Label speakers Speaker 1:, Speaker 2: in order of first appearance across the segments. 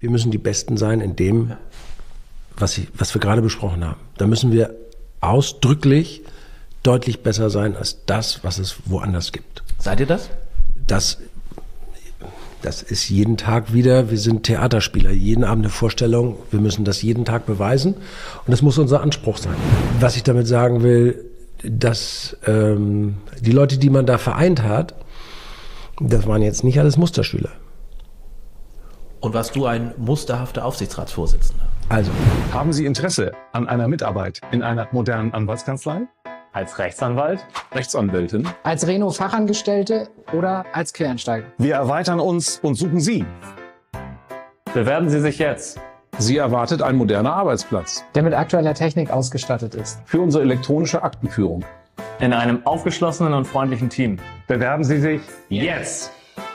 Speaker 1: wir müssen die Besten sein in dem, was wir gerade besprochen haben. Da müssen wir ausdrücklich deutlich besser sein als das, was es woanders gibt.
Speaker 2: Seid ihr das?
Speaker 1: Das ist jeden Tag wieder, wir sind Theaterspieler, jeden Abend eine Vorstellung, wir müssen das jeden Tag beweisen und das muss unser Anspruch sein. Was ich damit sagen will, dass die Leute, die man da vereint hat, das waren jetzt nicht alles Musterschüler.
Speaker 2: Und warst du ein musterhafter Aufsichtsratsvorsitzender?
Speaker 1: Also.
Speaker 3: Haben Sie Interesse an einer Mitarbeit in einer modernen Anwaltskanzlei?
Speaker 4: Als Rechtsanwalt?
Speaker 3: Rechtsanwältin?
Speaker 5: Als Reno-Fachangestellte oder als Quereinsteiger?
Speaker 3: Wir erweitern uns und suchen Sie.
Speaker 4: Bewerben Sie sich jetzt.
Speaker 3: Sie erwartet ein moderner Arbeitsplatz.
Speaker 5: Der mit aktueller Technik ausgestattet ist.
Speaker 3: Für unsere elektronische Aktenführung.
Speaker 4: In einem aufgeschlossenen und freundlichen Team.
Speaker 3: Bewerben Sie sich
Speaker 4: Jetzt!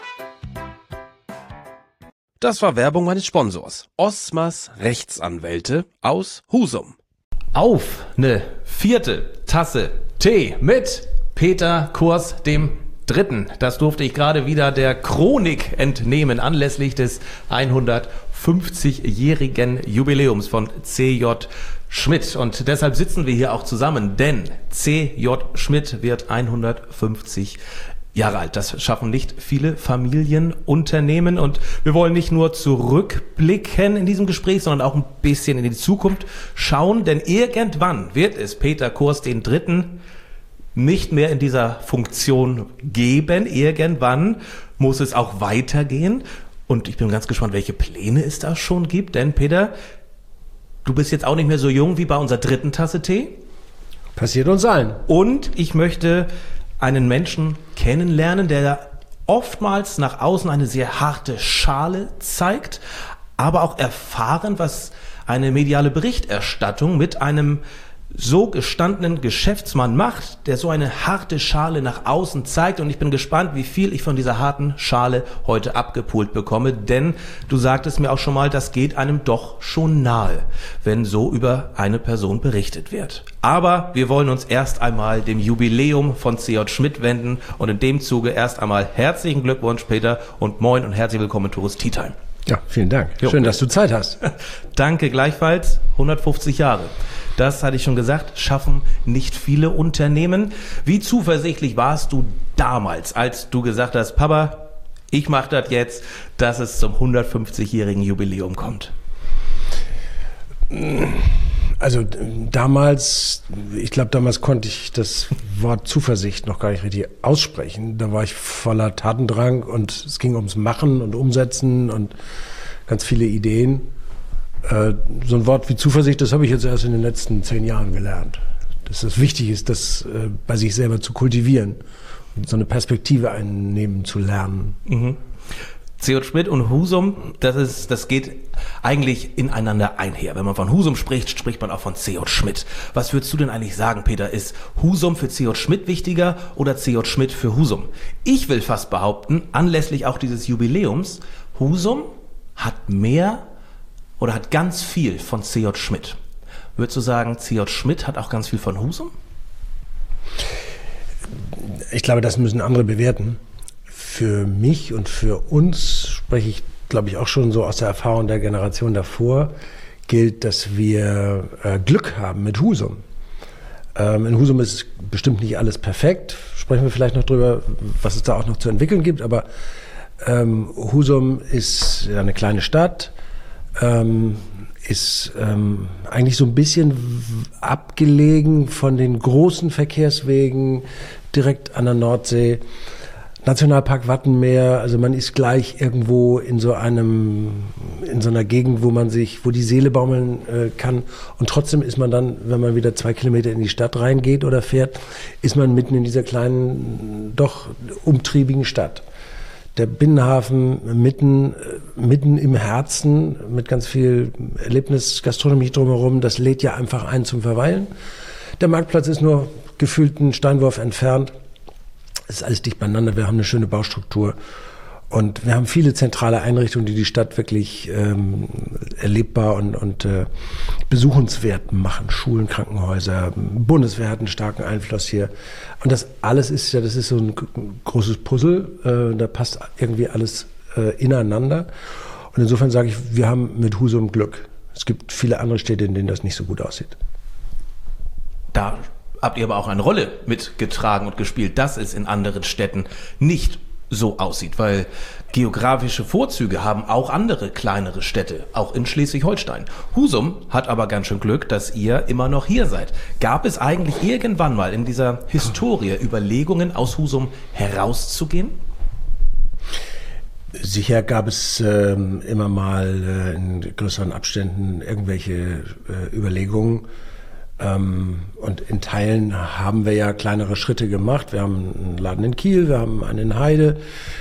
Speaker 6: Das war Werbung meines Sponsors. Osmas Rechtsanwälte aus Husum.
Speaker 2: Auf eine 4. Tasse Tee mit Peter Kurs dem Dritten. Das durfte ich gerade wieder der Chronik entnehmen, anlässlich des 150-jährigen Jubiläums von C.J. Schmidt. Und deshalb sitzen wir hier auch zusammen, denn C.J. Schmidt wird 150 Jahre alt. Das schaffen nicht viele Familienunternehmen und wir wollen nicht nur zurückblicken in diesem Gespräch, sondern auch ein bisschen in die Zukunft schauen, denn irgendwann wird es Peter Kurs den Dritten nicht mehr in dieser Funktion geben. Irgendwann muss es auch weitergehen und ich bin ganz gespannt, welche Pläne es da schon gibt, denn Peter, du bist jetzt auch nicht mehr so jung wie bei unserer 3. Tasse Tee.
Speaker 1: Passiert uns allen.
Speaker 2: Und ich möchte einen Menschen kennenlernen, der oftmals nach außen eine sehr harte Schale zeigt, aber auch erfahren, was eine mediale Berichterstattung mit einem so gestandenen Geschäftsmann macht, der so eine harte Schale nach außen zeigt. Und ich bin gespannt, wie viel ich von dieser harten Schale heute abgepult bekomme, denn du sagtest mir auch schon mal, das geht einem doch schon nahe, wenn so über eine Person berichtet wird. Aber wir wollen uns erst einmal dem Jubiläum von C.J. Schmidt wenden und in dem Zuge erst einmal herzlichen Glückwunsch, Peter, und moin und herzlich willkommen in Tourist Tea Time.
Speaker 1: Ja, vielen Dank. Schön, dass du Zeit hast.
Speaker 2: Danke, gleichfalls. 150 Jahre. Das hatte ich schon gesagt, schaffen nicht viele Unternehmen. Wie zuversichtlich warst du damals, als du gesagt hast, Papa, ich mache das jetzt, dass es zum 150-jährigen Jubiläum kommt?
Speaker 1: Also damals, ich glaube, damals konnte ich das Wort Zuversicht noch gar nicht richtig aussprechen. Da war ich voller Tatendrang und es ging ums Machen und Umsetzen und ganz viele Ideen. So ein Wort wie Zuversicht, das habe ich jetzt erst in den letzten 10 Jahren gelernt. Dass es wichtig ist, das bei sich selber zu kultivieren und so eine Perspektive einnehmen zu lernen.
Speaker 2: Mhm. C.J. Schmidt und Husum, das geht eigentlich ineinander einher. Wenn man von Husum spricht, spricht man auch von C.J. Schmidt. Was würdest du denn eigentlich sagen, Peter? Ist Husum für C.J. Schmidt wichtiger oder C.J. Schmidt für Husum? Ich will fast behaupten, anlässlich auch dieses Jubiläums, Husum hat mehr oder hat ganz viel von C.J. Schmidt. Würdest du sagen, C.J. Schmidt hat auch ganz viel von Husum?
Speaker 1: Ich glaube, das müssen andere bewerten. Für mich und für uns spreche ich, glaube ich, auch schon so aus der Erfahrung der Generation davor, gilt, dass wir Glück haben mit Husum. In Husum ist bestimmt nicht alles perfekt. Sprechen wir vielleicht noch drüber, was es da auch noch zu entwickeln gibt. Aber Husum ist eine kleine Stadt, ist eigentlich so ein bisschen abgelegen von den großen Verkehrswegen direkt an der Nordsee. Nationalpark Wattenmeer, also man ist gleich irgendwo in so einer Gegend, wo die Seele baumeln kann. Und trotzdem ist man dann, wenn man wieder 2 Kilometer in die Stadt reingeht oder fährt, ist man mitten in dieser kleinen, doch umtriebigen Stadt. Der Binnenhafen mitten im Herzen mit ganz viel Erlebnisgastronomie drumherum, das lädt ja einfach ein zum Verweilen. Der Marktplatz ist nur gefühlt einen Steinwurf entfernt. Es ist alles dicht beieinander, wir haben eine schöne Baustruktur und wir haben viele zentrale Einrichtungen, die die Stadt wirklich erlebbar und besuchenswert machen. Schulen, Krankenhäuser, Bundeswehr hat einen starken Einfluss hier. Und das alles ist ja, das ist so ein großes Puzzle, da passt irgendwie alles ineinander. Und insofern sage ich, wir haben mit Husum Glück. Es gibt viele andere Städte, in denen das nicht so gut aussieht.
Speaker 2: Da habt ihr aber auch eine Rolle mitgetragen und gespielt, dass es in anderen Städten nicht so aussieht, weil geografische Vorzüge haben auch andere kleinere Städte, auch in Schleswig-Holstein. Husum hat aber ganz schön Glück, dass ihr immer noch hier seid. Gab es eigentlich irgendwann mal in dieser Historie Überlegungen, aus Husum herauszugehen?
Speaker 1: Sicher gab es immer mal in größeren Abständen irgendwelche Überlegungen. Und in Teilen haben wir ja kleinere Schritte gemacht. Wir haben einen Laden in Kiel, wir haben einen in Heide,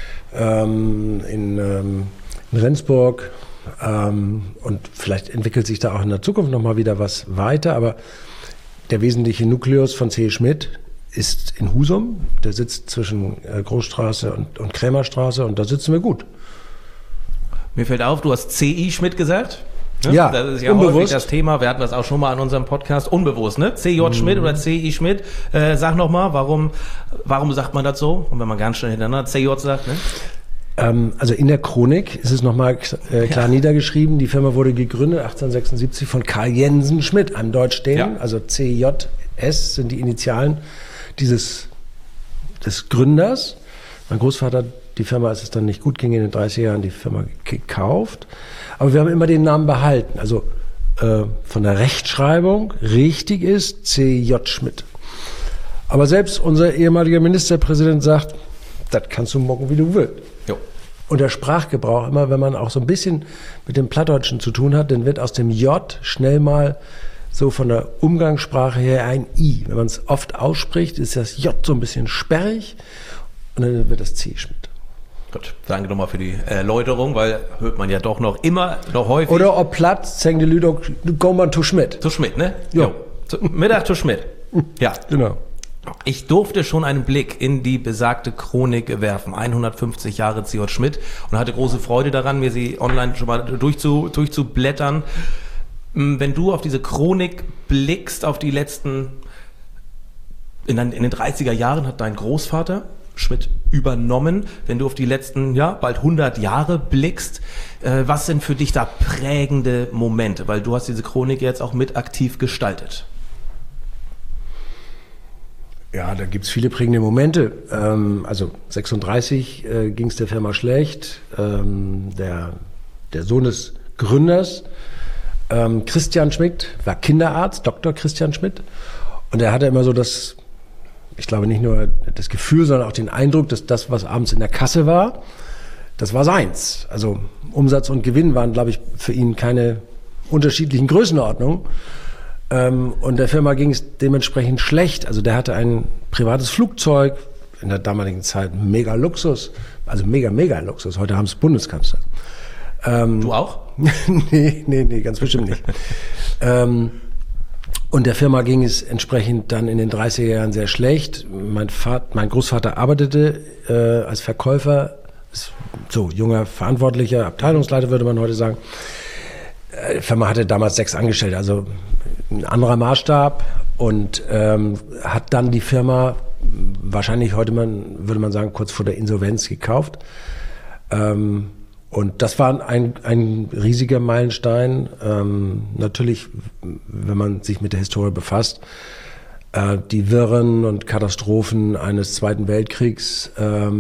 Speaker 1: in Rendsburg. Und vielleicht entwickelt sich da auch in der Zukunft nochmal wieder was weiter. Aber der wesentliche Nukleus von C.E. Schmidt ist in Husum. Der sitzt zwischen Großstraße und Krämerstraße und da sitzen wir gut.
Speaker 2: Mir fällt auf, du hast C.I. Schmidt gesagt. Ne?
Speaker 1: Ja,
Speaker 2: das ist ja
Speaker 1: unbewusst.
Speaker 2: häufig das Thema. Wir hatten das auch schon mal in unserem Podcast. Unbewusst, ne? C.J. Schmidt oder C.I. Schmidt. Sag nochmal, warum sagt man das so? Und wenn man ganz schnell hintereinander C.J. sagt, ne?
Speaker 1: Also in der Chronik ist es nochmal klar niedergeschrieben. Die Firma wurde gegründet 1876 von Karl Jensen Schmidt, einem Deutschdänen. Ja. Also CJS sind die Initialen des Gründers. Mein Großvater hat die Firma, als es dann nicht gut ging in den 30er Jahren, die Firma gekauft. Aber wir haben immer den Namen behalten. Also von der Rechtschreibung richtig ist C.J. Schmidt. Aber selbst unser ehemaliger Ministerpräsident sagt, das kannst du mocken, wie du willst. Jo. Und der Sprachgebrauch immer, wenn man auch so ein bisschen mit dem Plattdeutschen zu tun hat, dann wird aus dem J schnell mal so von der Umgangssprache her ein I. Wenn man es oft ausspricht, ist das J so ein bisschen sperrig und dann wird das C Schmidt.
Speaker 2: Gut, danke nochmal für die Erläuterung, weil hört man ja doch noch häufig.
Speaker 1: Oder ob platt, zäng die Lüdok, go man to Schmidt.
Speaker 2: Zu Schmidt, ne?
Speaker 1: Jo.
Speaker 2: Mittag zu Schmidt. Ja.
Speaker 1: Genau.
Speaker 2: Ich durfte schon einen Blick in die besagte Chronik werfen, 150 Jahre C.J. Schmidt, und hatte große Freude daran, mir sie online schon mal durchzublättern. Wenn du auf diese Chronik blickst, auf die letzten, in den 30er Jahren hat dein Großvater Schmidt übernommen. Wenn du auf die letzten, bald 100 Jahre blickst, was sind für dich da prägende Momente? Weil du hast diese Chronik jetzt auch mit aktiv gestaltet.
Speaker 1: Ja, da gibt's viele prägende Momente. Also 36 ging es der Firma schlecht. Der Sohn des Gründers, Christian Schmidt, war Kinderarzt, Dr. Christian Schmidt. Und er hatte immer so ich glaube nicht nur das Gefühl, sondern auch den Eindruck, dass das, was abends in der Kasse war, das war seins. Also Umsatz und Gewinn waren, glaube ich, für ihn keine unterschiedlichen Größenordnungen. Und der Firma ging es dementsprechend schlecht. Also der hatte ein privates Flugzeug, in der damaligen Zeit mega Luxus, also mega Luxus. Heute haben es Bundeskanzler.
Speaker 2: Du auch?
Speaker 1: Nee, ganz bestimmt nicht. Und der Firma ging es entsprechend dann in den 30er Jahren sehr schlecht. Mein Großvater arbeitete als Verkäufer, so junger Verantwortlicher, Abteilungsleiter würde man heute sagen. Die Firma hatte damals 6 Angestellte, also ein anderer Maßstab, und hat dann die Firma wahrscheinlich würde man sagen, kurz vor der Insolvenz gekauft. Und das war ein riesiger Meilenstein. Natürlich, wenn man sich mit der Historie befasst, die Wirren und Katastrophen eines Zweiten Weltkriegs,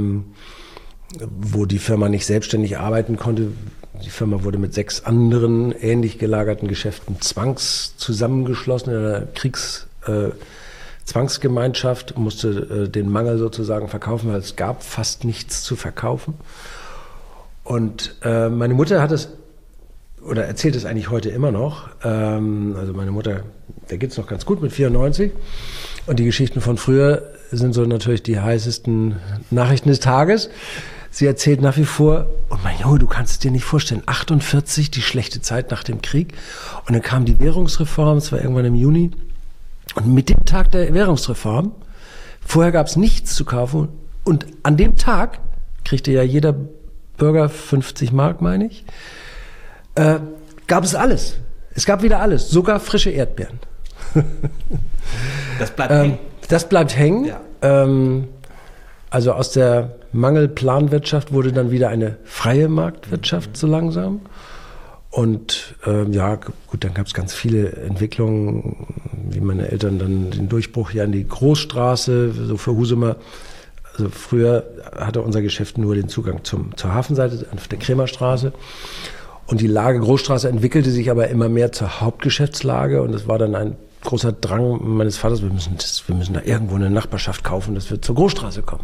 Speaker 1: wo die Firma nicht selbstständig arbeiten konnte. Die Firma wurde mit 6 anderen ähnlich gelagerten Geschäften zusammengeschlossen in einer Zwangsgemeinschaft, musste den Mangel sozusagen verkaufen, weil es gab fast nichts zu verkaufen. Und meine Mutter hat es, oder erzählt es eigentlich heute immer noch, also meine Mutter, der geht's noch ganz gut mit 94, und die Geschichten von früher sind so natürlich die heißesten Nachrichten des Tages. Sie erzählt nach wie vor, und mein Junge, du kannst es dir nicht vorstellen, 48, die schlechte Zeit nach dem Krieg, und dann kam die Währungsreform, es war irgendwann im Juni, und mit dem Tag der Währungsreform, vorher gab es nichts zu kaufen, und an dem Tag kriegte ja jeder Bürger 50 Mark, meine ich, gab es alles. Es gab wieder alles, sogar frische Erdbeeren.
Speaker 2: Das bleibt hängen.
Speaker 1: Das bleibt hängen.
Speaker 2: Ja.
Speaker 1: Also aus der Mangelplanwirtschaft wurde dann wieder eine freie Marktwirtschaft so langsam. Und ja, gut, dann gab es ganz viele Entwicklungen, wie meine Eltern dann den Durchbruch hier an die Großstraße, so für Husumer. Also früher hatte unser Geschäft nur den Zugang zur Hafenseite, auf der Krämerstraße. Und die Lage Großstraße entwickelte sich aber immer mehr zur Hauptgeschäftslage. Und es war dann ein großer Drang meines Vaters, wir müssen da irgendwo eine Nachbarschaft kaufen, dass wir zur Großstraße kommen.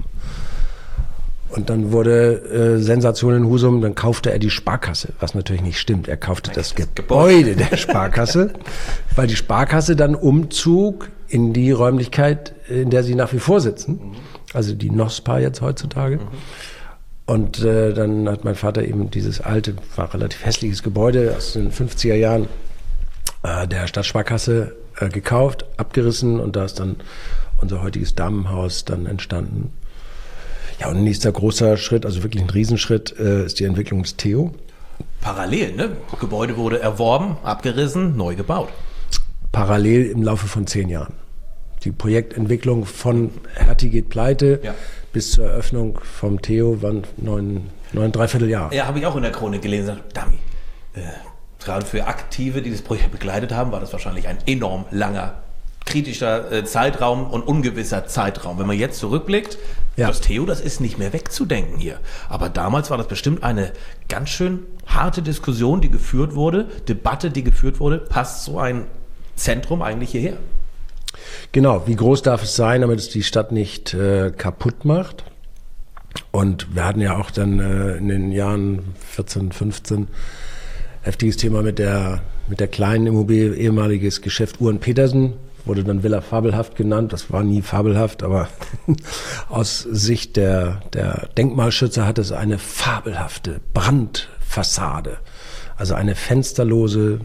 Speaker 1: Und dann wurde Sensation in Husum, dann kaufte er die Sparkasse, was natürlich nicht stimmt. Er kaufte das Gebäude der Sparkasse, weil die Sparkasse dann umzog in die Räumlichkeit, in der sie nach wie vor sitzen, also die NOSPA jetzt heutzutage. Und dann hat mein Vater eben dieses alte, war relativ hässliches Gebäude aus den 50er Jahren der Stadtsparkasse gekauft, abgerissen und da ist dann unser heutiges Damenhaus dann entstanden. Ja, und ein nächster großer Schritt, also wirklich ein Riesenschritt, ist die Entwicklung des Theo.
Speaker 2: Parallel, ne? Gebäude wurde erworben, abgerissen, neu gebaut.
Speaker 1: Parallel im Laufe von 10 Jahren. Die Projektentwicklung von Hertie geht pleite bis zur Eröffnung vom Theo waren 9,75 Jahre.
Speaker 2: Ja, habe ich auch in der Chronik gelesen. Dummy. Gerade für Aktive, die das Projekt begleitet haben, war das wahrscheinlich ein enorm langer, kritischer Zeitraum und ungewisser Zeitraum. Wenn man jetzt zurückblickt, das Theo, das ist nicht mehr wegzudenken hier. Aber damals war das bestimmt eine ganz schön harte Diskussion, die geführt wurde, Debatte, die geführt wurde. Passt so ein Zentrum eigentlich hierher?
Speaker 1: Genau, wie groß darf es sein, damit es die Stadt nicht kaputt macht? Und wir hatten ja auch dann in den Jahren 14, 15 heftiges Thema mit der kleinen Immobilie, ehemaliges Geschäft Uhren-Petersen, wurde dann Villa Fabelhaft genannt. Das war nie fabelhaft, aber aus Sicht der Denkmalschützer hat es eine fabelhafte Brandfassade. Also eine fensterlose,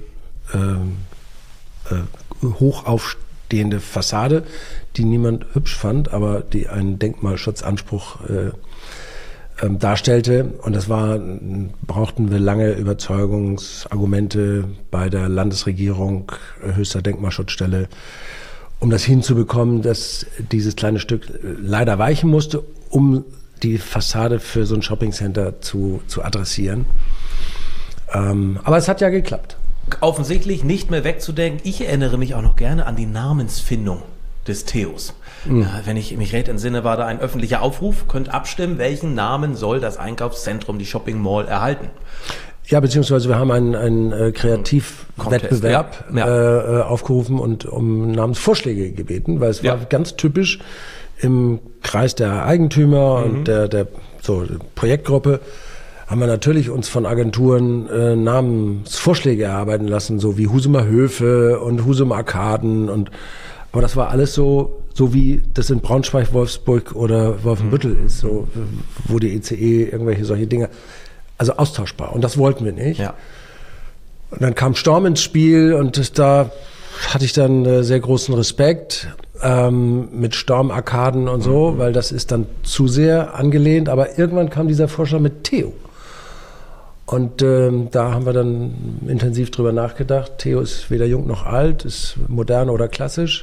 Speaker 1: hochaufstehende Fassade, die niemand hübsch fand, aber die einen Denkmalschutzanspruch darstellte. Und brauchten wir lange Überzeugungsargumente bei der Landesregierung, höchster Denkmalschutzstelle, um das hinzubekommen, dass dieses kleine Stück leider weichen musste, um die Fassade für so ein Shoppingcenter zu adressieren. Aber es hat ja geklappt.
Speaker 2: Offensichtlich nicht mehr wegzudenken. Ich erinnere mich auch noch gerne an die Namensfindung des Theos. Wenn ich mich recht entsinne, war da ein öffentlicher Aufruf, könnt abstimmen, welchen Namen soll das Einkaufszentrum, die Shopping Mall erhalten.
Speaker 1: Ja, beziehungsweise wir haben einen Kreativwettbewerb aufgerufen und um Namensvorschläge gebeten, weil es war ganz typisch im Kreis der Eigentümer und der Projektgruppe haben wir natürlich uns von Agenturen Namensvorschläge erarbeiten lassen, so wie Husumer Höfe und Husumer Arkaden aber das war alles so wie das in Braunschweig, Wolfsburg oder Wolfenbüttel ist, so wo die ECE irgendwelche solche Dinge, also austauschbar. Und das wollten wir nicht. Ja. Und dann kam Storm ins Spiel und da hatte ich dann sehr großen Respekt mit Stormarkaden und so, weil das ist dann zu sehr angelehnt. Aber irgendwann kam dieser Vorschlag mit Theo. Und da haben wir dann intensiv drüber nachgedacht. Theo ist weder jung noch alt, ist modern oder klassisch.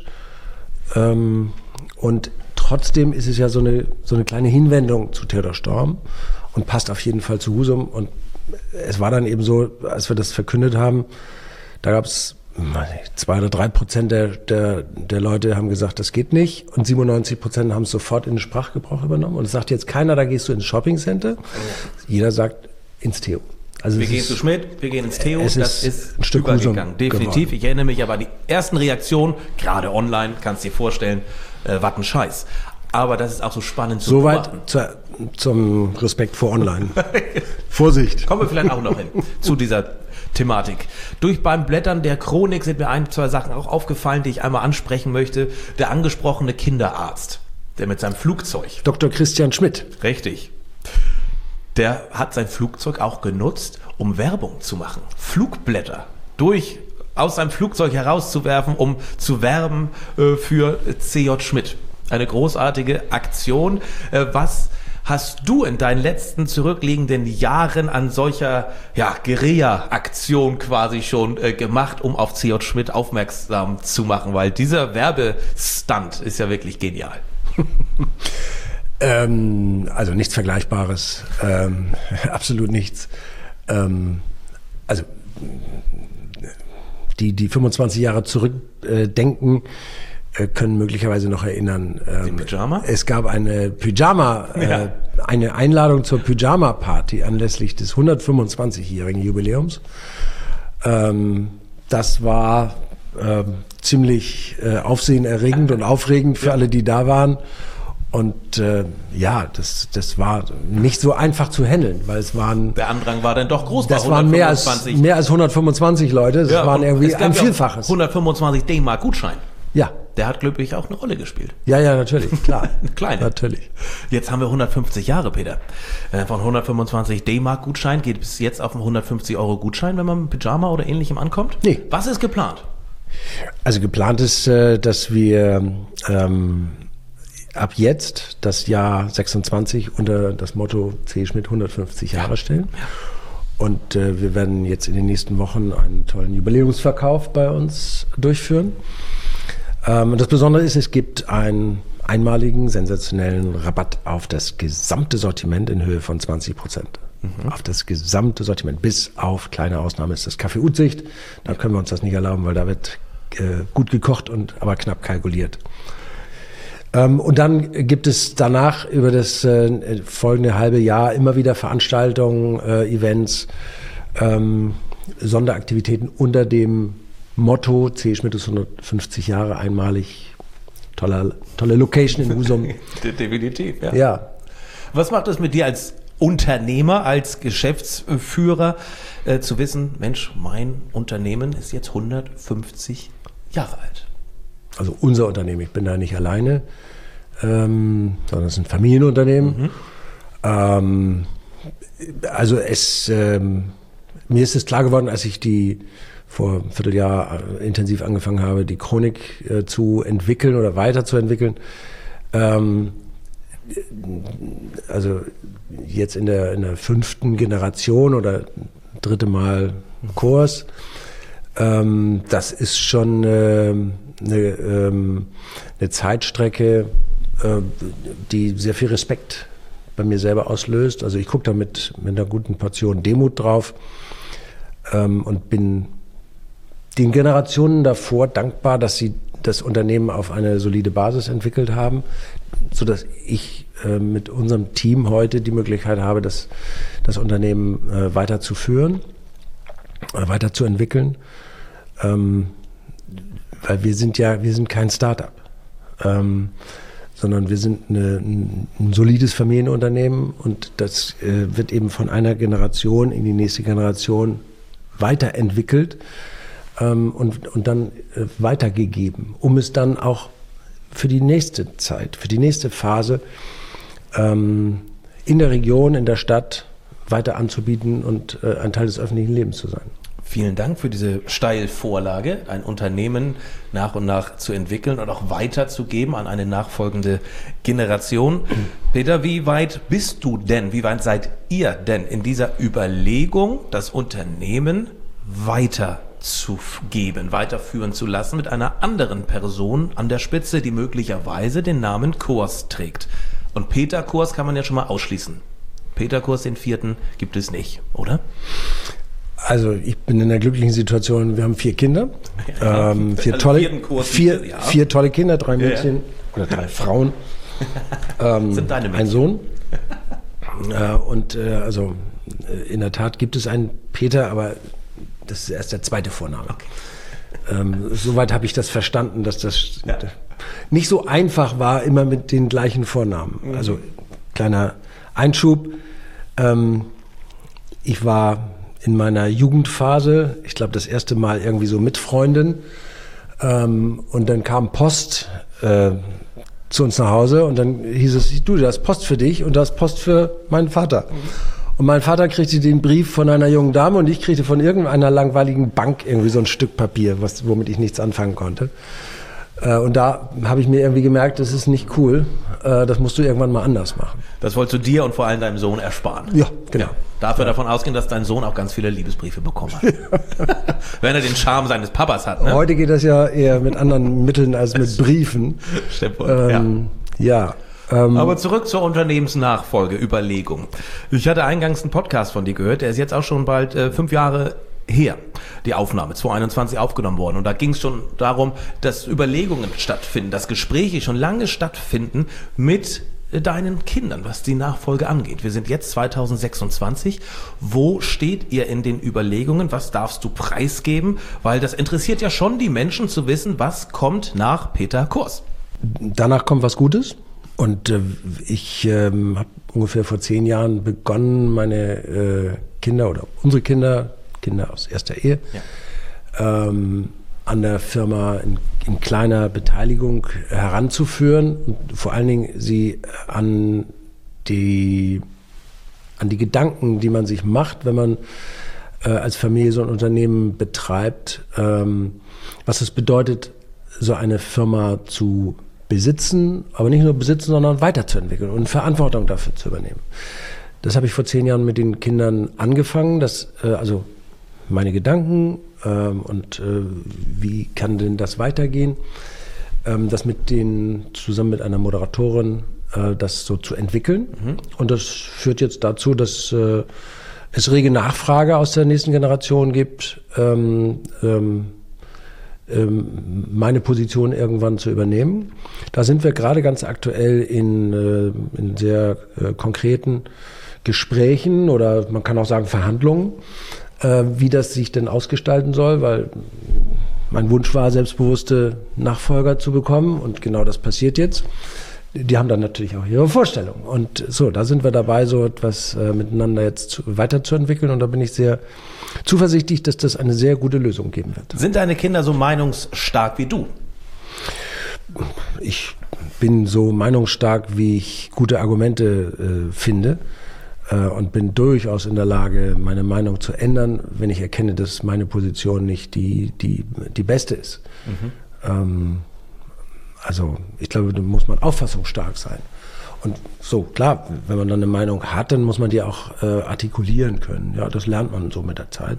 Speaker 1: Und trotzdem ist es ja so eine kleine Hinwendung zu Theodor Storm und passt auf jeden Fall zu Husum. Und es war dann eben so, als wir das verkündet haben, da gab es 2 oder 3% der Leute haben gesagt, das geht nicht. Und 97% haben es sofort in den Sprachgebrauch übernommen. Und es sagt jetzt keiner, da gehst du ins Shoppingcenter. Jeder sagt ins Theo. Also
Speaker 2: wir gehen zu Schmidt, wir gehen ins Theo, das ist
Speaker 1: ein Stück
Speaker 2: übergegangen, definitiv. Ich erinnere mich aber an die ersten Reaktionen, gerade online, kannst dir vorstellen, was ein Scheiß. Aber das ist auch so spannend zu beobachten.
Speaker 1: Soweit zum Respekt vor online. Vorsicht.
Speaker 2: Kommen wir vielleicht auch noch hin zu dieser Thematik. Beim Blättern der Chronik sind mir 1, 2 Sachen auch aufgefallen, die ich einmal ansprechen möchte. Der angesprochene Kinderarzt, der mit seinem Flugzeug.
Speaker 1: Dr. Christian Schmidt.
Speaker 2: Richtig. Der hat sein Flugzeug auch genutzt, um Werbung zu machen. Flugblätter aus seinem Flugzeug herauszuwerfen, um zu werben für CJ Schmidt. Eine großartige Aktion. Was hast du in deinen letzten zurückliegenden Jahren an solcher Guerilla-Aktion quasi schon gemacht, um auf CJ Schmidt aufmerksam zu machen? Weil dieser Werbestunt ist ja wirklich genial.
Speaker 1: Also nichts Vergleichbares, absolut nichts. Also die 25 Jahre zurückdenken, können möglicherweise noch erinnern.
Speaker 2: Den Pyjama?
Speaker 1: Es gab eine eine Einladung zur Pyjama-Party anlässlich des 125-jährigen Jubiläums. Das war ziemlich aufsehenerregend und aufregend für alle, die da waren. Und das war nicht so einfach zu handeln, weil es waren...
Speaker 2: Der Andrang war dann doch groß.
Speaker 1: Das waren mehr als 125 Leute. Das waren irgendwie ein Vielfaches.
Speaker 2: 125 D-Mark Gutschein.
Speaker 1: Ja.
Speaker 2: Der hat glücklich auch eine Rolle gespielt.
Speaker 1: Ja, natürlich, klar.
Speaker 2: Eine kleine.
Speaker 1: Natürlich.
Speaker 2: Jetzt haben wir 150 Jahre, Peter. Von 125 D-Mark Gutschein geht es jetzt auf einen 150 Euro Gutschein, wenn man mit Pyjama oder Ähnlichem ankommt?
Speaker 1: Nee.
Speaker 2: Was ist geplant?
Speaker 1: Also geplant ist, dass wir ab jetzt das Jahr 26 unter das Motto C. Schmidt 150 Jahre stellen. Ja. Und wir werden jetzt in den nächsten Wochen einen tollen Jubiläumsverkauf bei uns durchführen. Und das Besondere ist, es gibt einen einmaligen, sensationellen Rabatt auf das gesamte Sortiment in Höhe von 20%. Auf das gesamte Sortiment, bis auf kleine Ausnahme ist das Café Utsicht. Da können wir uns das nicht erlauben, weil da wird gut gekocht und aber knapp kalkuliert. Und dann gibt es danach über das folgende halbe Jahr immer wieder Veranstaltungen, Events, Sonderaktivitäten unter dem Motto C. Schmidt ist 150 Jahre einmalig. Tolle Location in Husum.
Speaker 2: Definitiv, ja.
Speaker 1: Ja.
Speaker 2: Was macht es mit dir als Unternehmer, als Geschäftsführer, zu wissen, Mensch, mein Unternehmen ist jetzt 150 Jahre alt?
Speaker 1: Also unser Unternehmen, ich bin da nicht alleine, sondern es ist ein Familienunternehmen. Also mir ist es klar geworden, als ich vor einem Vierteljahr intensiv angefangen habe, die Chronik zu entwickeln oder weiterzuentwickeln. Also jetzt in der 5. Generation oder 3. Mal Kurs. Das ist schon eine Zeitstrecke, die sehr viel Respekt bei mir selber auslöst. Also ich gucke da mit einer guten Portion Demut drauf und bin den Generationen davor dankbar, dass sie das Unternehmen auf eine solide Basis entwickelt haben, sodass ich mit unserem Team heute die Möglichkeit habe, das Unternehmen weiterzuführen, weiterzuentwickeln. Weil wir sind kein Start-up, sondern wir sind ein solides Familienunternehmen und das wird eben von einer Generation in die nächste Generation weiterentwickelt und dann weitergegeben, um es dann auch für die nächste Zeit, für die nächste Phase in der Region, in der Stadt weiter anzubieten und ein Teil des öffentlichen Lebens zu sein.
Speaker 2: Vielen Dank für diese Steilvorlage, ein Unternehmen nach und nach zu entwickeln und auch weiterzugeben an eine nachfolgende Generation. Peter, wie weit bist du denn, wie weit seid ihr denn in dieser Überlegung, das Unternehmen weiterzugeben, weiterführen zu lassen mit einer anderen Person an der Spitze, die möglicherweise den Namen Kors trägt? Und Peter Kors kann man ja schon mal ausschließen. Peter Kors den 4. gibt es nicht, oder?
Speaker 1: Also ich bin in der glücklichen Situation, wir haben 4 Kinder, vier tolle Kinder, 3 Mädchen oder 3 Frauen,
Speaker 2: sind deine Mädchen?
Speaker 1: Ein Sohn. Also in der Tat gibt es einen Peter, aber das ist erst der 2. Vorname. Okay. Soweit habe ich das verstanden, dass das nicht so einfach war, immer mit den gleichen Vornamen. Also kleiner Einschub, ich war in meiner Jugendphase, ich glaube das erste Mal irgendwie so mit Freundin, und dann kam Post zu uns nach Hause und dann hieß es, du, da ist Post für dich und da ist Post für meinen Vater. Und mein Vater kriegte den Brief von einer jungen Dame und ich kriegte von irgendeiner langweiligen Bank irgendwie so ein Stück Papier, womit ich nichts anfangen konnte. Und da habe ich mir irgendwie gemerkt, das ist nicht cool, das musst du irgendwann mal anders machen.
Speaker 2: Das wolltest du dir und vor allem deinem Sohn ersparen.
Speaker 1: Ja, genau. Ja.
Speaker 2: Darf er davon ausgehen, dass dein Sohn auch ganz viele Liebesbriefe bekommen hat? Wenn er den Charme seines Papas hat. Ne?
Speaker 1: Heute geht das ja eher mit anderen Mitteln als mit Briefen.
Speaker 2: Ja. Aber zurück zur Unternehmensnachfolgeüberlegung. Ich hatte eingangs einen Podcast von dir gehört, der ist jetzt auch schon bald 5 Jahre her, die Aufnahme, 2021 aufgenommen worden. Und da ging es schon darum, dass Überlegungen stattfinden, dass Gespräche schon lange stattfinden mit deinen Kindern, was die Nachfolge angeht. Wir sind jetzt 2026. Wo steht ihr in den Überlegungen? Was darfst du preisgeben? Weil das interessiert ja schon die Menschen zu wissen, was kommt nach Peter Kurs.
Speaker 1: Danach kommt was Gutes. Und ich habe ungefähr vor 10 Jahren begonnen, meine Kinder oder unsere Kinder aus erster Ehe, an der Firma in kleiner Beteiligung heranzuführen und vor allen Dingen sie an die Gedanken, die man sich macht, wenn man als Familie so ein Unternehmen betreibt, was es bedeutet, so eine Firma zu besitzen, aber nicht nur besitzen, sondern weiterzuentwickeln und Verantwortung dafür zu übernehmen. Das habe ich vor 10 Jahren mit den Kindern angefangen, also meine Gedanken und wie kann denn das weitergehen, das zusammen mit einer Moderatorin das so zu entwickeln. Und das führt jetzt dazu, dass es rege Nachfrage aus der nächsten Generation gibt, meine Position irgendwann zu übernehmen. Da sind wir gerade ganz aktuell in sehr konkreten Gesprächen oder man kann auch sagen Verhandlungen, wie das sich denn ausgestalten soll, weil mein Wunsch war, selbstbewusste Nachfolger zu bekommen und genau das passiert jetzt. Die haben dann natürlich auch ihre Vorstellungen und so, da sind wir dabei, so etwas miteinander jetzt weiterzuentwickeln und da bin ich sehr zuversichtlich, dass das eine sehr gute Lösung geben wird.
Speaker 2: Sind deine Kinder so meinungsstark wie du?
Speaker 1: Ich bin so meinungsstark, wie ich gute Argumente finde und bin durchaus in der Lage, meine Meinung zu ändern, wenn ich erkenne, dass meine Position nicht die beste ist. Also ich glaube, da muss man auffassungsstark sein. Und so, klar, wenn man dann eine Meinung hat, dann muss man die auch artikulieren können. Ja, das lernt man so mit der Zeit.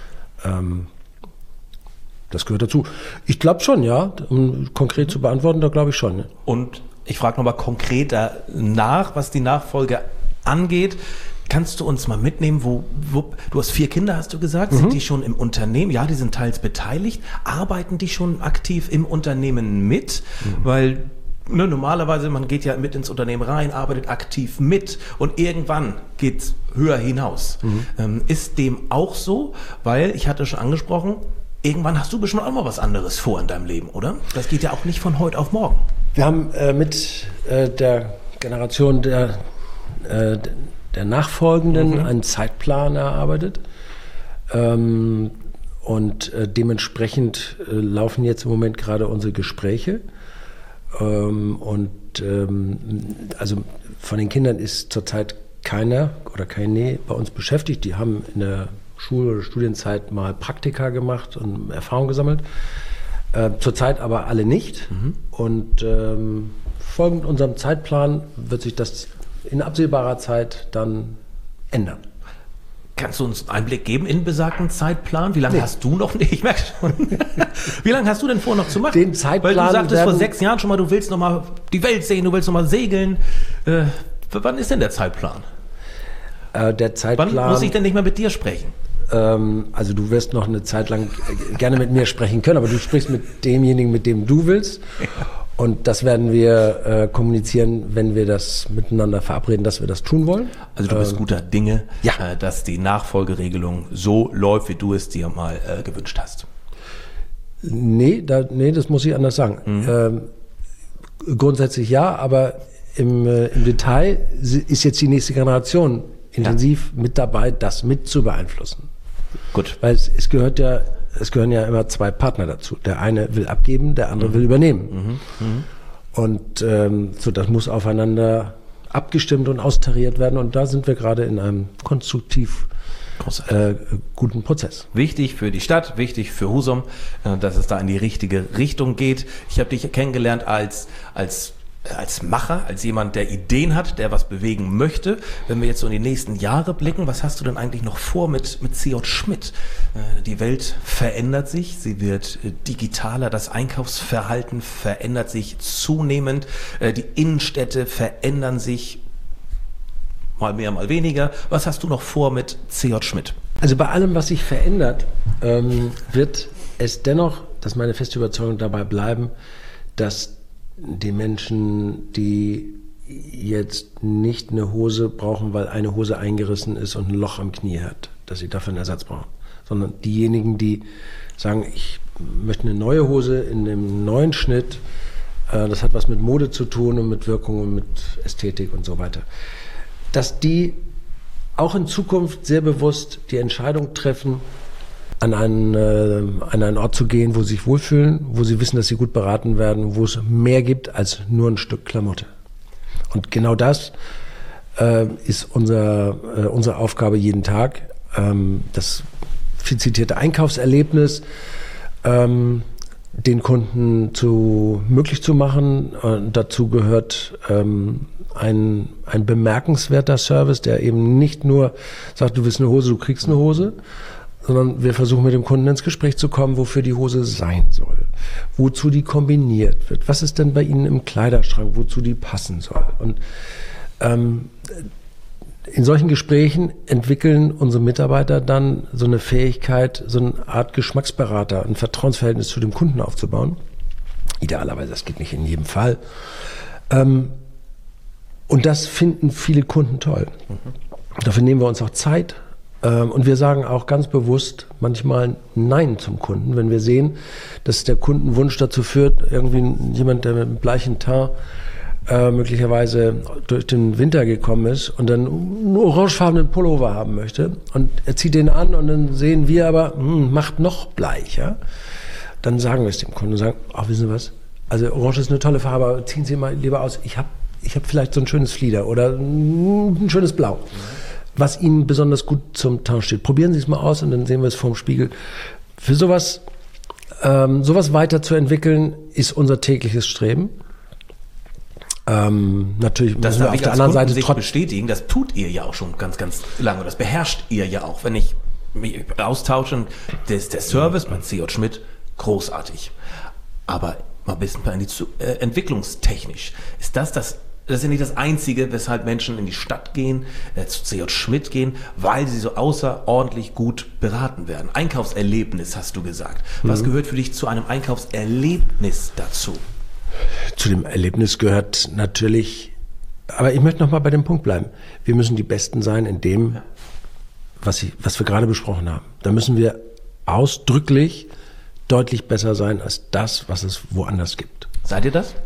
Speaker 1: Das gehört dazu. Ich glaube schon, ja, um konkret zu beantworten, da glaube ich schon. Ja.
Speaker 2: Und ich frage nochmal konkreter nach, was die Nachfolge angeht. Kannst du uns mal mitnehmen, du hast 4 Kinder, hast du gesagt, sind die schon im Unternehmen? Ja, die sind teils beteiligt. Arbeiten die schon aktiv im Unternehmen mit? Weil normalerweise, man geht ja mit ins Unternehmen rein, arbeitet aktiv mit und irgendwann geht's höher hinaus. Ist dem auch so? Weil, ich hatte schon angesprochen, irgendwann hast du bestimmt auch mal was anderes vor in deinem Leben, oder? Das geht ja auch nicht von heute auf morgen.
Speaker 1: Wir haben mit der Generation der Nachfolgenden einen Zeitplan erarbeitet und dementsprechend laufen jetzt im Moment gerade unsere Gespräche also von den Kindern ist zurzeit keiner oder keine bei uns beschäftigt. Die haben in der Schul- oder Studienzeit mal Praktika gemacht und Erfahrung gesammelt. Zurzeit aber alle nicht und folgend unserem Zeitplan wird sich das in absehbarer Zeit dann ändern.
Speaker 2: Kannst du uns einen Einblick geben in besagten Zeitplan? Wie lange hast du noch? Nee, ich merke schon. Wie lange hast du denn vor, noch zu machen?
Speaker 1: Den Zeitplan.
Speaker 2: Weil du sagtest vor 6 Jahren schon mal, du willst noch mal die Welt sehen, du willst noch mal segeln. Wann ist denn der Zeitplan?
Speaker 1: Der Zeitplan.
Speaker 2: Wann muss ich denn nicht mehr mit dir sprechen?
Speaker 1: Also du wirst noch eine Zeit lang gerne mit mir sprechen können, aber du sprichst mit demjenigen, mit dem du willst. Ja. Und das werden wir kommunizieren, wenn wir das miteinander verabreden, dass wir das tun wollen.
Speaker 2: Also du bist guter Dinge, dass die Nachfolgeregelung so läuft, wie du es dir mal gewünscht hast.
Speaker 1: Nee, das muss ich anders sagen. Grundsätzlich ja, aber im Detail ist jetzt die nächste Generation intensiv mit dabei, das mit zu beeinflussen.
Speaker 2: Gut.
Speaker 1: Weil es gehören ja immer 2 Partner dazu. Der eine will abgeben, der andere will übernehmen. Und so, das muss aufeinander abgestimmt und austariert werden. Und da sind wir gerade in einem konstruktiv guten Prozess.
Speaker 2: Wichtig für die Stadt, wichtig für Husum, dass es da in die richtige Richtung geht. Ich habe dich kennengelernt als als Macher, als jemand, der Ideen hat, der was bewegen möchte. Wenn wir jetzt so in die nächsten Jahre blicken, was hast du denn eigentlich noch vor mit C.J. Schmidt? Die Welt verändert sich, sie wird digitaler, das Einkaufsverhalten verändert sich zunehmend, die Innenstädte verändern sich, mal mehr, mal weniger. Was hast du noch vor mit C.J. Schmidt?
Speaker 1: Also bei allem, was sich verändert, wird es dennoch, das ist meine feste Überzeugung, dabei bleiben, dass die Menschen, die jetzt nicht eine Hose brauchen, weil eine Hose eingerissen ist und ein Loch am Knie hat, dass sie dafür einen Ersatz brauchen, sondern diejenigen, die sagen, ich möchte eine neue Hose in einem neuen Schnitt, das hat was mit Mode zu tun und mit Wirkung und mit Ästhetik und so weiter, dass die auch in Zukunft sehr bewusst die Entscheidung treffen, an einen Ort zu gehen, wo sie sich wohlfühlen, wo sie wissen, dass sie gut beraten werden, wo es mehr gibt als nur ein Stück Klamotte. Und genau das ist unsere Aufgabe jeden Tag. Das viel zitierte Einkaufserlebnis, den Kunden möglich zu machen. Dazu gehört ein bemerkenswerter Service, der eben nicht nur sagt, du willst eine Hose, du kriegst eine Hose, sondern wir versuchen mit dem Kunden ins Gespräch zu kommen, wofür die Hose sein soll, wozu die kombiniert wird, was ist denn bei Ihnen im Kleiderschrank, wozu die passen soll. Und in solchen Gesprächen entwickeln unsere Mitarbeiter dann so eine Fähigkeit, so eine Art Geschmacksberater, ein Vertrauensverhältnis zu dem Kunden aufzubauen. Idealerweise, das geht nicht in jedem Fall. Und das finden viele Kunden toll. Dafür nehmen wir uns auch Zeit. Und wir sagen auch ganz bewusst manchmal Nein zum Kunden, wenn wir sehen, dass der Kundenwunsch dazu führt, irgendwie jemand, der mit einem bleichen Teint möglicherweise durch den Winter gekommen ist und dann einen orangefarbenen Pullover haben möchte und er zieht den an und dann sehen wir aber, macht noch bleicher. Dann sagen wir es dem Kunden und sagen, ach, wissen Sie was, also Orange ist eine tolle Farbe, aber ziehen Sie mal lieber aus. Ich hab vielleicht so ein schönes Flieder oder ein schönes Blau, was Ihnen besonders gut zum Teint steht. Probieren Sie es mal aus und dann sehen wir es vorm Spiegel. Für sowas weiterzuentwickeln, ist unser tägliches Streben. Natürlich
Speaker 2: das
Speaker 1: müssen wir auf der anderen Seite
Speaker 2: sich bestätigen, das tut ihr ja auch schon ganz, ganz lange. Das beherrscht ihr ja auch. Wenn ich mich austausche, der Service bei C.J. Schmidt, großartig. Aber mal ein bisschen entwicklungstechnisch. Das ist ja nicht das Einzige, weshalb Menschen in die Stadt gehen, zu C.J. Schmidt gehen, weil sie so außerordentlich gut beraten werden. Einkaufserlebnis, hast du gesagt. Was gehört für dich zu einem Einkaufserlebnis dazu?
Speaker 1: Zu dem Erlebnis gehört natürlich, aber ich möchte noch mal bei dem Punkt bleiben. Wir müssen die Besten sein in dem, was wir gerade besprochen haben. Da müssen wir ausdrücklich deutlich besser sein als das, was es woanders gibt.
Speaker 2: Seid ihr das?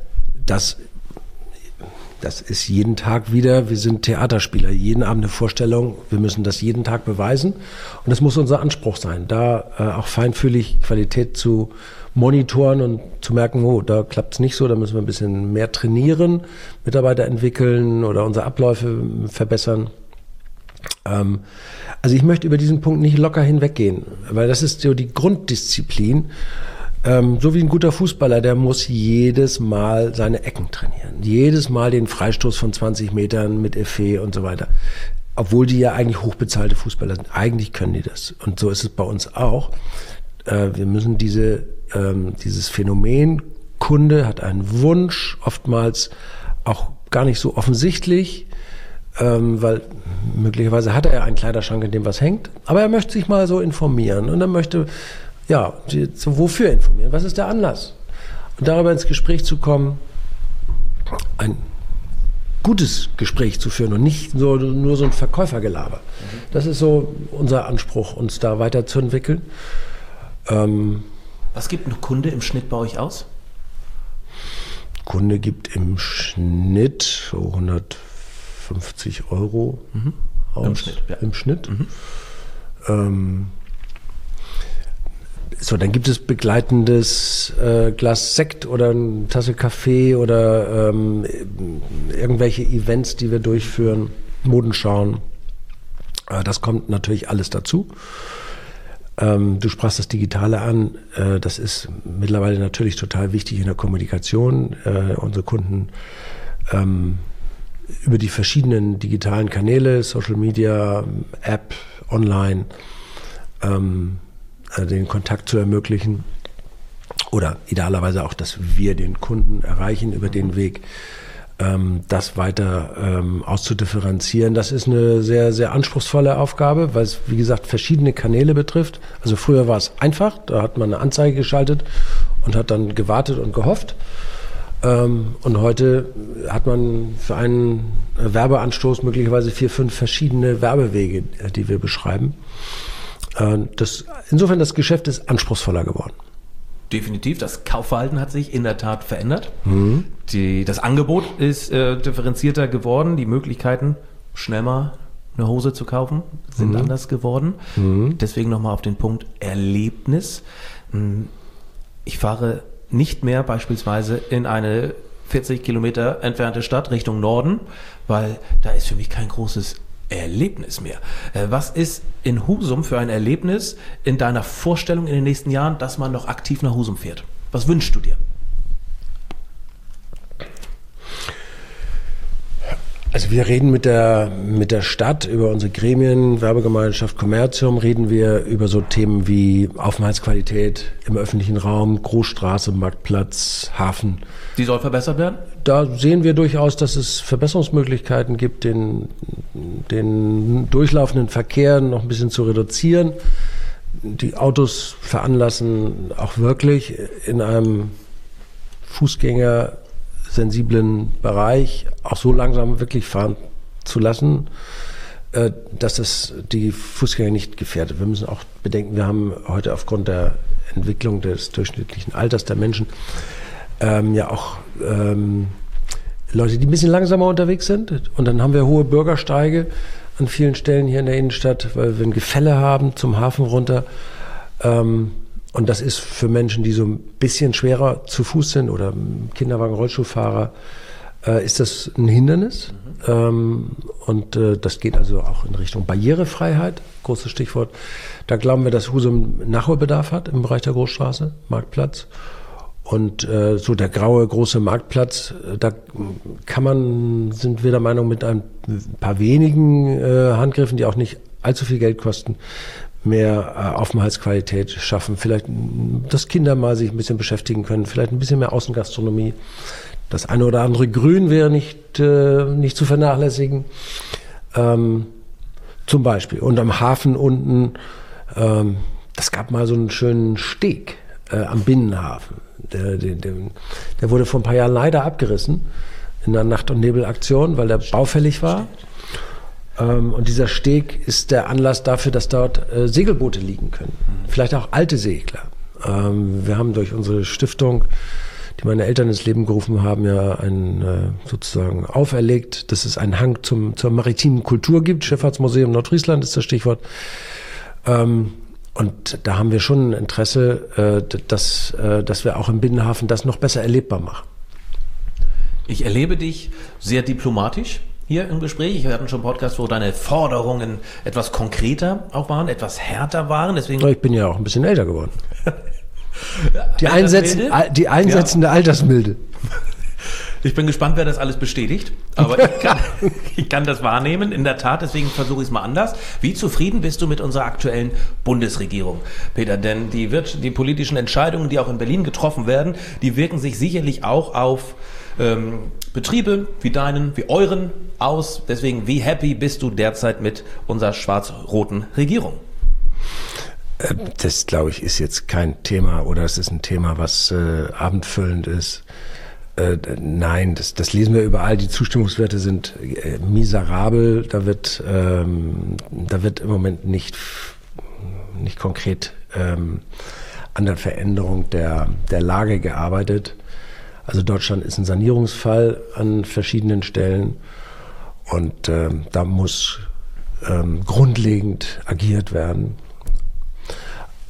Speaker 1: Das ist jeden Tag wieder, wir sind Theaterspieler, jeden Abend eine Vorstellung, wir müssen das jeden Tag beweisen und das muss unser Anspruch sein, da auch feinfühlig Qualität zu monitoren und zu merken, oh, da klappt es nicht so, da müssen wir ein bisschen mehr trainieren, Mitarbeiter entwickeln oder unsere Abläufe verbessern. Also ich möchte über diesen Punkt nicht locker hinweggehen, weil das ist so die Grunddisziplin. So wie ein guter Fußballer, der muss jedes Mal seine Ecken trainieren. Jedes Mal den Freistoß von 20 Metern mit Effet und so weiter. Obwohl die ja eigentlich hochbezahlte Fußballer sind. Eigentlich können die das. Und so ist es bei uns auch. Wir müssen dieses Phänomen, Kunde hat einen Wunsch, oftmals auch gar nicht so offensichtlich, weil möglicherweise hat er ja einen Kleiderschrank, in dem was hängt, aber er möchte sich mal so informieren und er möchte wofür informieren? Was ist der Anlass? Und darüber ins Gespräch zu kommen, ein gutes Gespräch zu führen und nicht nur so ein Verkäufergelaber. Das ist so unser Anspruch, uns da weiterzuentwickeln.
Speaker 2: Was gibt ein Kunde im Schnitt bei euch aus?
Speaker 1: Kunde gibt im Schnitt so 150 € aus.
Speaker 2: Im Schnitt, ja.
Speaker 1: Im Schnitt. So, dann gibt es begleitendes Glas Sekt oder eine Tasse Kaffee oder irgendwelche Events, die wir durchführen, Modenschauen. Das kommt natürlich alles dazu. Du sprachst das Digitale an. Das ist mittlerweile natürlich total wichtig in der Kommunikation. Unsere Kunden über die verschiedenen digitalen Kanäle, Social Media, App, Online, den Kontakt zu ermöglichen. Oder idealerweise auch, dass wir den Kunden erreichen über den Weg, das weiter auszudifferenzieren. Das ist eine sehr, sehr anspruchsvolle Aufgabe, weil es, wie gesagt, verschiedene Kanäle betrifft. Also früher war es einfach, da hat man eine Anzeige geschaltet und hat dann gewartet und gehofft. Und heute hat man für einen Werbeanstoß möglicherweise 4, 5 verschiedene Werbewege, die wir beschreiben. Insofern, das Geschäft ist anspruchsvoller geworden.
Speaker 2: Definitiv, das Kaufverhalten hat sich in der Tat verändert. Das Angebot ist differenzierter geworden. Die Möglichkeiten, schnell mal eine Hose zu kaufen, sind anders geworden. Deswegen nochmal auf den Punkt Erlebnis. Ich fahre nicht mehr beispielsweise in eine 40 Kilometer entfernte Stadt Richtung Norden, weil da ist für mich kein großes Erlebnis mehr. Was ist in Husum für ein Erlebnis in deiner Vorstellung in den nächsten Jahren, dass man noch aktiv nach Husum fährt? Was wünschst du dir?
Speaker 1: Also wir reden mit der Stadt über unsere Gremien, Werbegemeinschaft, Kommerzium, reden wir über so Themen wie Aufenthaltsqualität im öffentlichen Raum, Großstraße, Marktplatz, Hafen.
Speaker 2: Die soll verbessert werden?
Speaker 1: Da sehen wir durchaus, dass es Verbesserungsmöglichkeiten gibt, den durchlaufenden Verkehr noch ein bisschen zu reduzieren. Die Autos veranlassen auch wirklich in einem fußgängersensiblen Bereich auch so langsam wirklich fahren zu lassen, dass es die Fußgänger nicht gefährdet. Wir müssen auch bedenken, wir haben heute aufgrund der Entwicklung des durchschnittlichen Alters der Menschen ja auch Leute, die ein bisschen langsamer unterwegs sind. Und dann haben wir hohe Bürgersteige an vielen Stellen hier in der Innenstadt, weil wir ein Gefälle haben zum Hafen runter. Und das ist für Menschen, die so ein bisschen schwerer zu Fuß sind oder Kinderwagen, Rollstuhlfahrer, ist das ein Hindernis. Und das geht also auch in Richtung Barrierefreiheit, großes Stichwort. Da glauben wir, dass Husum Nachholbedarf hat im Bereich der Großstraße, Marktplatz. Und so der graue große Marktplatz, da sind wir der Meinung, mit ein paar wenigen Handgriffen, die auch nicht allzu viel Geld kosten, mehr Aufenthaltsqualität schaffen. Vielleicht, dass Kinder mal sich ein bisschen beschäftigen können, vielleicht ein bisschen mehr Außengastronomie. Das eine oder andere Grün wäre nicht zu vernachlässigen. Zum Beispiel. Und am Hafen unten, das gab mal so einen schönen Steg am Binnenhafen. Der wurde vor ein paar Jahren leider abgerissen in einer Nacht- und Nebelaktion, weil der baufällig war. Und dieser Steg ist der Anlass dafür, dass dort Segelboote liegen können. Vielleicht auch alte Segler. Wir haben durch unsere Stiftung, die meine Eltern ins Leben gerufen haben, ja sozusagen auferlegt, dass es einen Hang zur maritimen Kultur gibt. Schifffahrtsmuseum Nordfriesland ist das Stichwort. Und da haben wir schon ein Interesse, dass wir auch im Binnenhafen das noch besser erlebbar machen.
Speaker 2: Ich erlebe dich sehr diplomatisch hier im Gespräch. Wir hatten schon einen Podcast, wo deine Forderungen etwas konkreter auch waren, etwas härter waren. Deswegen
Speaker 1: Ich bin ja auch ein bisschen älter geworden. Die einsetzende Altersmilde.
Speaker 2: Ich bin gespannt, wer das alles bestätigt, aber ich kann das wahrnehmen, in der Tat, deswegen versuche ich es mal anders. Wie zufrieden bist du mit unserer aktuellen Bundesregierung, Peter? Denn die politischen Entscheidungen, die auch in Berlin getroffen werden, die wirken sich sicherlich auch auf Betriebe wie euren aus. Deswegen, wie happy bist du derzeit mit unserer schwarz-roten Regierung?
Speaker 1: Das, glaube ich, ist jetzt kein Thema oder es ist ein Thema, was abendfüllend ist. Nein, das lesen wir überall. Die Zustimmungswerte sind miserabel. Da wird im Moment nicht konkret an der Veränderung der Lage gearbeitet. Also Deutschland ist ein Sanierungsfall an verschiedenen Stellen und da muss grundlegend agiert werden.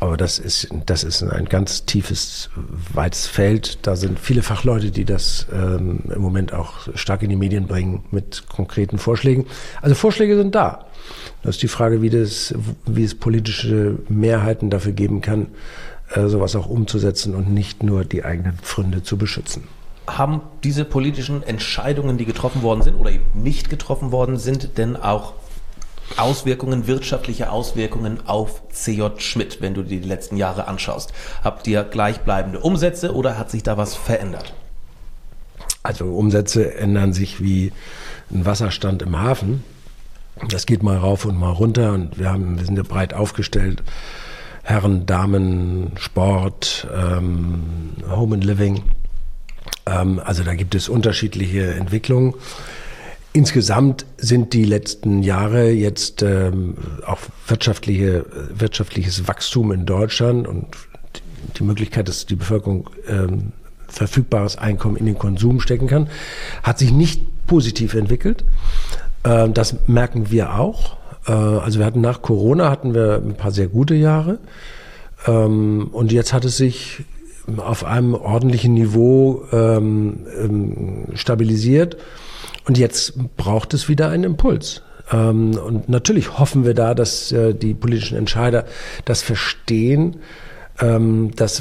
Speaker 1: Aber das ist ein ganz tiefes, weites Feld. Da sind viele Fachleute, die das im Moment auch stark in die Medien bringen mit konkreten Vorschlägen. Also Vorschläge sind da. Das ist die Frage, wie es politische Mehrheiten dafür geben kann, sowas auch umzusetzen und nicht nur die eigenen Pfründe zu beschützen.
Speaker 2: Haben diese politischen Entscheidungen, die getroffen worden sind oder eben nicht getroffen worden sind, denn auch wirtschaftliche Auswirkungen auf CJ Schmidt, wenn du dir die letzten Jahre anschaust? Habt ihr gleichbleibende Umsätze oder hat sich da was verändert?
Speaker 1: Also Umsätze ändern sich wie ein Wasserstand im Hafen. Das geht mal rauf und mal runter und wir sind ja breit aufgestellt. Herren, Damen, Sport, Home and Living. Also da gibt es unterschiedliche Entwicklungen. Insgesamt sind die letzten Jahre jetzt auch wirtschaftliches Wachstum in Deutschland und die Möglichkeit, dass die Bevölkerung verfügbares Einkommen in den Konsum stecken kann, hat sich nicht positiv entwickelt. Das merken wir auch. Also nach Corona hatten wir ein paar sehr gute Jahre und jetzt hat es sich auf einem ordentlichen Niveau stabilisiert. Und jetzt braucht es wieder einen Impuls. Und natürlich hoffen wir da, dass die politischen Entscheider das verstehen, dass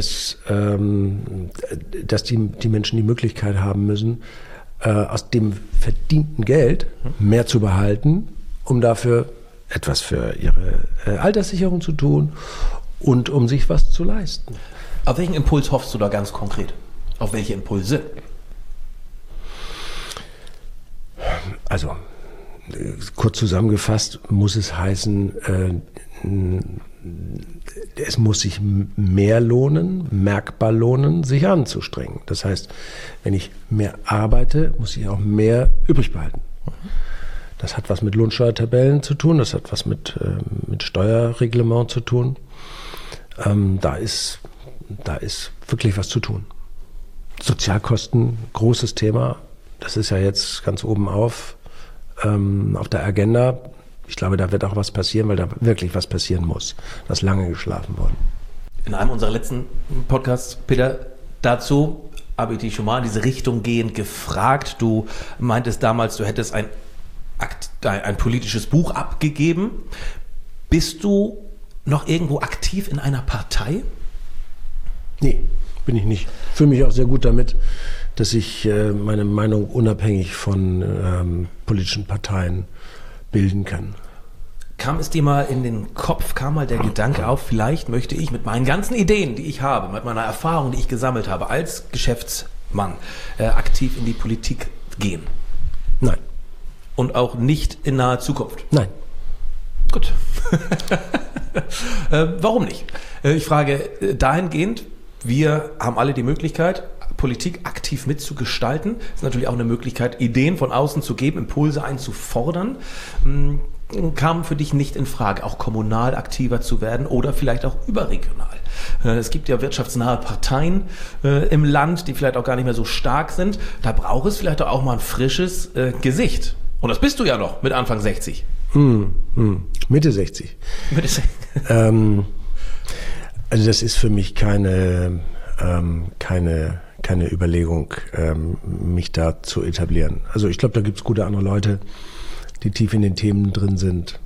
Speaker 1: dass die Menschen die Möglichkeit haben müssen, aus dem verdienten Geld mehr zu behalten, um dafür etwas für ihre Alterssicherung zu tun und um sich was zu leisten.
Speaker 2: Auf welchen Impuls hoffst du da ganz konkret? Auf welche Impulse?
Speaker 1: Also, kurz zusammengefasst muss es heißen, es muss sich mehr lohnen, merkbar lohnen, sich anzustrengen. Das heißt, wenn ich mehr arbeite, muss ich auch mehr übrig behalten. Das hat was mit Lohnsteuertabellen zu tun, das hat was mit Steuerreglement zu tun. Da ist wirklich was zu tun. Sozialkosten, großes Thema. Das ist ja jetzt ganz oben auf der Agenda. Ich glaube, da wird auch was passieren, weil da wirklich was passieren muss. Da ist lange geschlafen worden.
Speaker 2: In einem unserer letzten Podcasts, Peter, dazu habe ich dich schon mal in diese Richtung gehend gefragt. Du meintest damals, du hättest ein politisches Buch abgegeben. Bist du noch irgendwo aktiv in einer Partei?
Speaker 1: Nee, bin ich nicht. Ich fühle mich auch sehr gut damit, dass ich meine Meinung unabhängig von politischen Parteien bilden kann.
Speaker 2: Kam es dir mal in den Kopf, kam mal der Gedanke auf, vielleicht möchte ich mit meinen ganzen Ideen, die ich habe, mit meiner Erfahrung, die ich gesammelt habe, als Geschäftsmann aktiv in die Politik gehen?
Speaker 1: Nein.
Speaker 2: Und auch nicht in naher Zukunft?
Speaker 1: Nein.
Speaker 2: Gut. Warum nicht? Ich frage dahingehend, wir haben alle die Möglichkeit, Politik aktiv mitzugestalten. Das ist natürlich auch eine Möglichkeit, Ideen von außen zu geben, Impulse einzufordern. Kam für dich nicht in Frage, auch kommunal aktiver zu werden oder vielleicht auch überregional? Es gibt ja wirtschaftsnahe Parteien im Land, die vielleicht auch gar nicht mehr so stark sind. Da braucht es vielleicht auch mal ein frisches Gesicht. Und das bist du ja noch mit Anfang 60.
Speaker 1: Mitte 60.
Speaker 2: Mitte 60.
Speaker 1: Also das ist für mich keine Überlegung, mich da zu etablieren. Also ich glaube, da gibt es gute andere Leute, die tief in den Themen drin sind.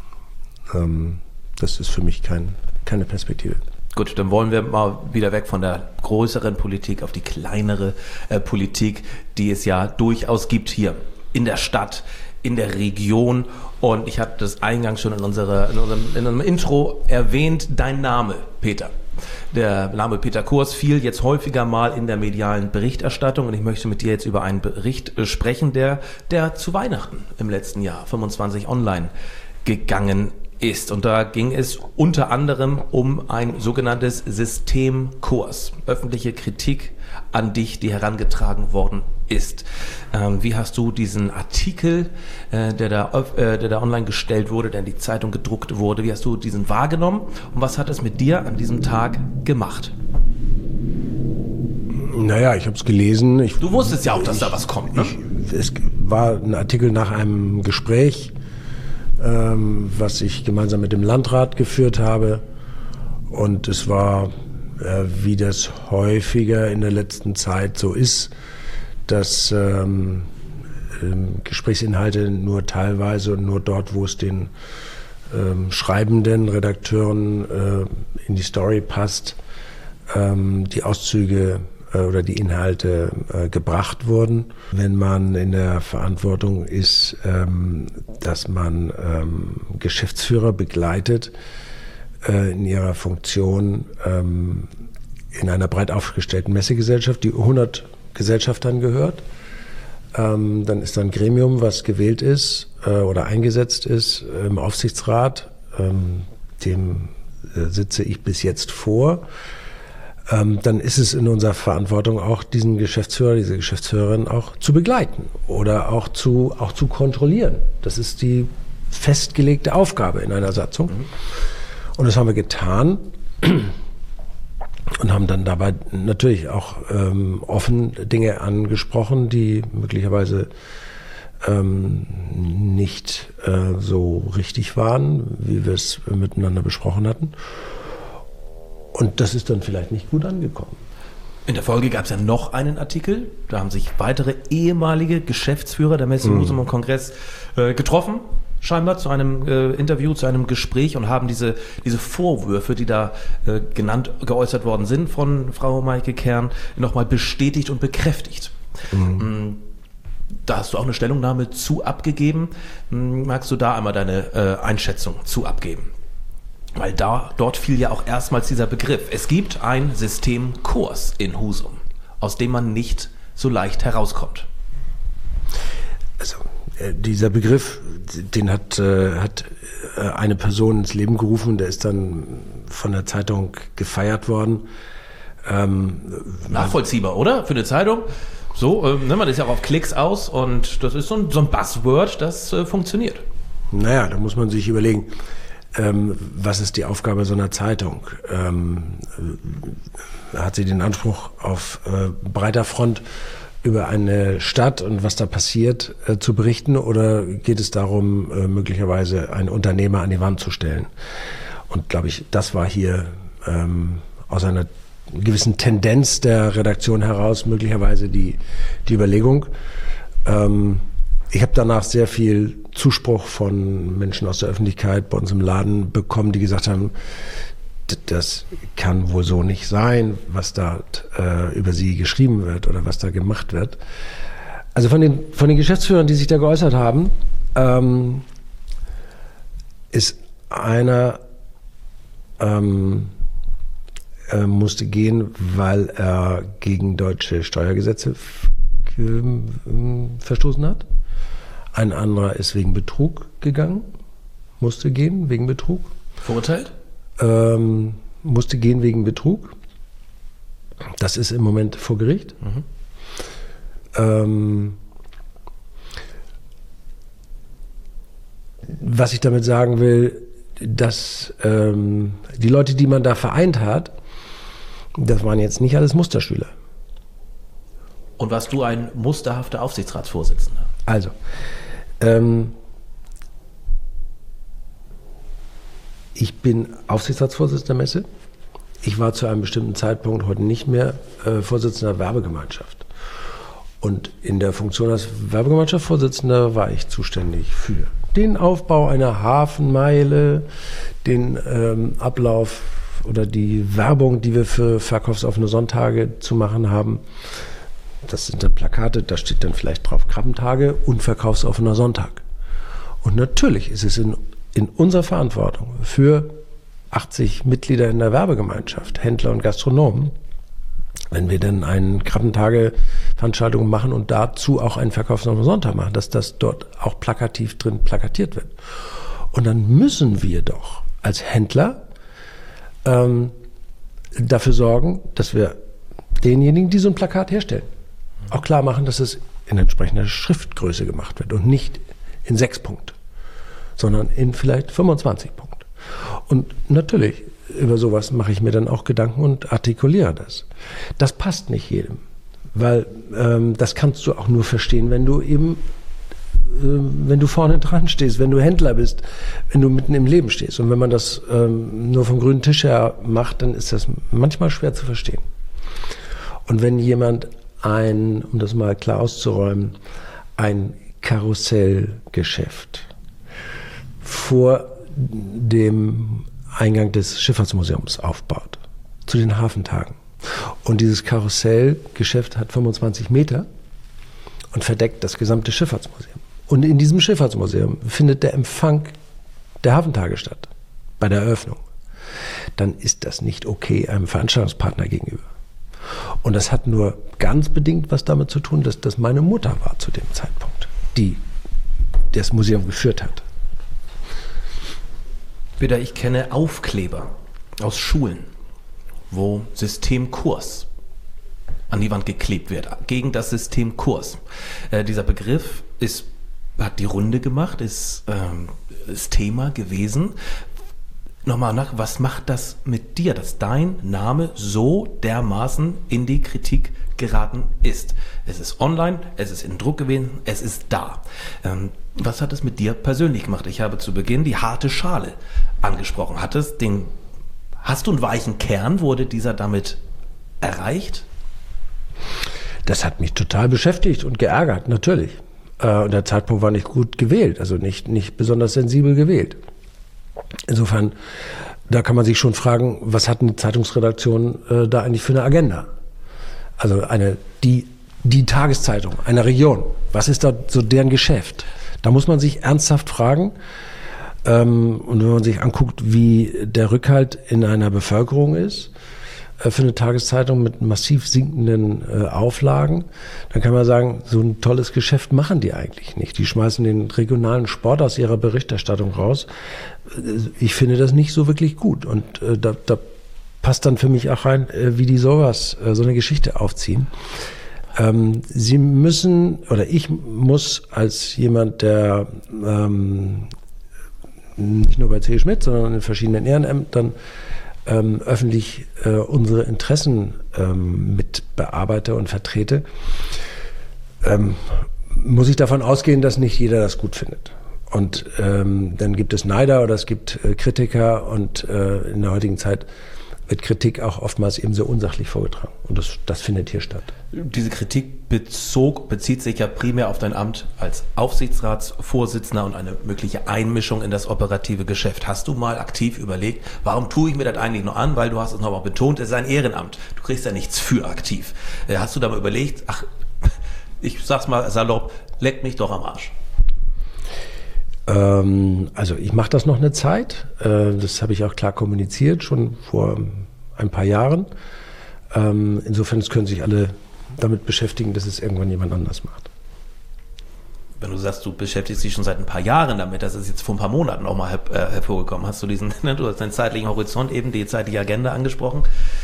Speaker 1: Das ist für mich keine Perspektive.
Speaker 2: Gut, dann wollen wir mal wieder weg von der größeren Politik auf die kleinere Politik, die es ja durchaus gibt hier in der Stadt, in der Region. Und ich habe das eingangs schon in unserem Intro erwähnt, dein Name, Peter. Der Name Peter Kurs fiel jetzt häufiger mal in der medialen Berichterstattung und ich möchte mit dir jetzt über einen Bericht sprechen, der zu Weihnachten im letzten Jahr 25 online gegangen ist. Und da ging es unter anderem um ein sogenanntes Systemkurs, öffentliche Kritik an dich, die herangetragen worden ist. Wie hast du diesen Artikel, der da online gestellt wurde, der in die Zeitung gedruckt wurde, wie hast du diesen wahrgenommen und was hat es mit dir an diesem Tag gemacht?
Speaker 1: Naja, ich habe es gelesen.
Speaker 2: Du wusstest ja auch, dass da was kommt, ne?
Speaker 1: Es war ein Artikel nach einem Gespräch, was ich gemeinsam mit dem Landrat geführt habe. Und es war, wie das häufiger in der letzten Zeit so ist, dass Gesprächsinhalte nur teilweise und nur dort, wo es den schreibenden Redakteuren in die Story passt, die Auszüge oder die Inhalte gebracht wurden. Wenn man in der Verantwortung ist, dass man Geschäftsführer begleitet in ihrer Funktion in einer breit aufgestellten Messegesellschaft, die 100 Gesellschaftern gehört, dann ist da ein Gremium, was gewählt ist oder eingesetzt ist im Aufsichtsrat, dem sitze ich bis jetzt vor. Dann ist es in unserer Verantwortung auch, diesen Geschäftsführer, diese Geschäftsführerin auch zu begleiten oder auch zu kontrollieren. Das ist die festgelegte Aufgabe in einer Satzung. Und das haben wir getan und haben dann dabei natürlich auch offen Dinge angesprochen, die möglicherweise nicht so richtig waren, wie wir es miteinander besprochen hatten. Und das ist dann vielleicht nicht gut angekommen.
Speaker 2: In der Folge gab es ja noch einen Artikel. Da haben sich weitere ehemalige Geschäftsführer der Messe Husum und Kongress getroffen, scheinbar zu einem Interview, zu einem Gespräch und haben diese Vorwürfe, die da geäußert worden sind von Frau Maike Kern, nochmal bestätigt und bekräftigt. Da hast du auch eine Stellungnahme zu abgegeben. Magst du da einmal deine Einschätzung zu abgeben? Weil dort fiel ja auch erstmals dieser Begriff. Es gibt ein Systemkurs in Husum, aus dem man nicht so leicht herauskommt.
Speaker 1: Also dieser Begriff, den hat eine Person ins Leben gerufen, der ist dann von der Zeitung gefeiert worden.
Speaker 2: Nachvollziehbar, oder? Für eine Zeitung. So, man ist ja auch auf Klicks aus und das ist so ein Buzzword, das funktioniert.
Speaker 1: Naja, da muss man sich überlegen, was ist die Aufgabe so einer Zeitung? Hat sie den Anspruch, auf breiter Front über eine Stadt und was da passiert zu berichten, oder geht es darum, möglicherweise einen Unternehmer an die Wand zu stellen? Und glaube ich, das war hier aus einer gewissen Tendenz der Redaktion heraus möglicherweise die Überlegung. Ich habe danach sehr viel Zuspruch von Menschen aus der Öffentlichkeit bei uns im Laden bekommen, die gesagt haben, das kann wohl so nicht sein, was da über sie geschrieben wird oder was da gemacht wird. Also von den Geschäftsführern, die sich da geäußert haben, ist einer musste gehen, weil er gegen deutsche Steuergesetze verstoßen hat. Ein anderer ist wegen Betrug gegangen, musste gehen wegen Betrug.
Speaker 2: Verurteilt?
Speaker 1: Musste gehen wegen Betrug. Das ist im Moment vor Gericht. Was ich damit sagen will, dass die Leute, die man da vereint hat, das waren jetzt nicht alles Musterschüler.
Speaker 2: Und warst du ein musterhafter Aufsichtsratsvorsitzender?
Speaker 1: Also, ich bin Aufsichtsratsvorsitzender der Messe. Ich war zu einem bestimmten Zeitpunkt heute nicht mehr Vorsitzender der Werbegemeinschaft. Und in der Funktion als Werbegemeinschaftsvorsitzender war ich zuständig für den Aufbau einer Hafenmeile, den Ablauf oder die Werbung, die wir für verkaufsoffene Sonntage zu machen haben. Das sind dann Plakate, da steht dann vielleicht drauf Krabbentage und verkaufsoffener Sonntag. Und natürlich ist es in unserer Verantwortung für 80 Mitglieder in der Werbegemeinschaft, Händler und Gastronomen, wenn wir dann eine Krabbentage-Veranstaltung machen und dazu auch einen verkaufsoffenen Sonntag machen, dass das dort auch plakativ drin plakatiert wird. Und dann müssen wir doch als Händler dafür sorgen, dass wir denjenigen, die so ein Plakat herstellen, auch klar machen, dass es in entsprechender Schriftgröße gemacht wird und nicht in 6 Punkt, sondern in vielleicht 25 Punkt. Und natürlich, über sowas mache ich mir dann auch Gedanken und artikuliere das. Das passt nicht jedem, weil das kannst du auch nur verstehen, wenn du eben wenn du vorne dran stehst, wenn du Händler bist, wenn du mitten im Leben stehst. Und wenn man das nur vom grünen Tisch her macht, dann ist das manchmal schwer zu verstehen. Und wenn jemand um das mal klar auszuräumen, ein Karussellgeschäft vor dem Eingang des Schifffahrtsmuseums aufbaut, zu den Hafentagen. Und dieses Karussellgeschäft hat 25 Meter und verdeckt das gesamte Schifffahrtsmuseum. Und in diesem Schifffahrtsmuseum findet der Empfang der Hafentage statt, bei der Eröffnung. Dann ist das nicht okay einem Veranstaltungspartner gegenüber. Und das hat nur ganz bedingt was damit zu tun, dass das meine Mutter war zu dem Zeitpunkt, die das Museum geführt hat.
Speaker 2: Peter, ich kenne Aufkleber aus Schulen, wo System Kurs an die Wand geklebt wird, gegen das System Kurs. Dieser Begriff hat die Runde gemacht, ist Thema gewesen. Nochmal nach, was macht das mit dir, dass dein Name so dermaßen in die Kritik geraten ist? Es ist online, es ist in Druck gewesen, es ist da. Was hat es mit dir persönlich gemacht? Ich habe zu Beginn die harte Schale angesprochen. Hast du einen weichen Kern? Wurde dieser damit erreicht?
Speaker 1: Das hat mich total beschäftigt und geärgert, natürlich. Und der Zeitpunkt war nicht gut gewählt, also nicht besonders sensibel gewählt. Insofern, da kann man sich schon fragen, was hat eine Zeitungsredaktion da eigentlich für eine Agenda? Also die Tageszeitung einer Region, was ist da so deren Geschäft? Da muss man sich ernsthaft fragen. Und wenn man sich anguckt, wie der Rückhalt in einer Bevölkerung ist, für eine Tageszeitung mit massiv sinkenden Auflagen, dann kann man sagen, so ein tolles Geschäft machen die eigentlich nicht. Die schmeißen den regionalen Sport aus ihrer Berichterstattung raus. Ich finde das nicht so wirklich gut. Und da passt dann für mich auch rein, wie die so eine Geschichte aufziehen. Sie müssen, oder ich muss als jemand, der nicht nur bei C. Schmidt, sondern in verschiedenen Ehrenämtern öffentlich unsere Interessen mit bearbeite und vertrete, muss ich davon ausgehen, dass nicht jeder das gut findet. Und dann gibt es Neider oder es gibt Kritiker und in der heutigen Zeit wird Kritik auch oftmals eben so unsachlich vorgetragen. Und das findet hier statt.
Speaker 2: Diese Kritik bezieht sich ja primär auf dein Amt als Aufsichtsratsvorsitzender und eine mögliche Einmischung in das operative Geschäft. Hast du mal aktiv überlegt, warum tue ich mir das eigentlich nur an? Weil du hast es nochmal betont, es ist ein Ehrenamt. Du kriegst ja nichts für aktiv. Hast du da mal überlegt, ich sag's mal salopp, leck mich doch am Arsch?
Speaker 1: Also ich mache das noch eine Zeit. Das habe ich auch klar kommuniziert, schon vor ein paar Jahren. Insofern können sich alle damit beschäftigen, dass es irgendwann jemand anders macht.
Speaker 2: Wenn du sagst, du beschäftigst dich schon seit ein paar Jahren damit, das ist jetzt vor ein paar Monaten auch mal hervorgekommen. Hast du du hast deinen zeitlichen Horizont eben, die zeitliche Agenda angesprochen.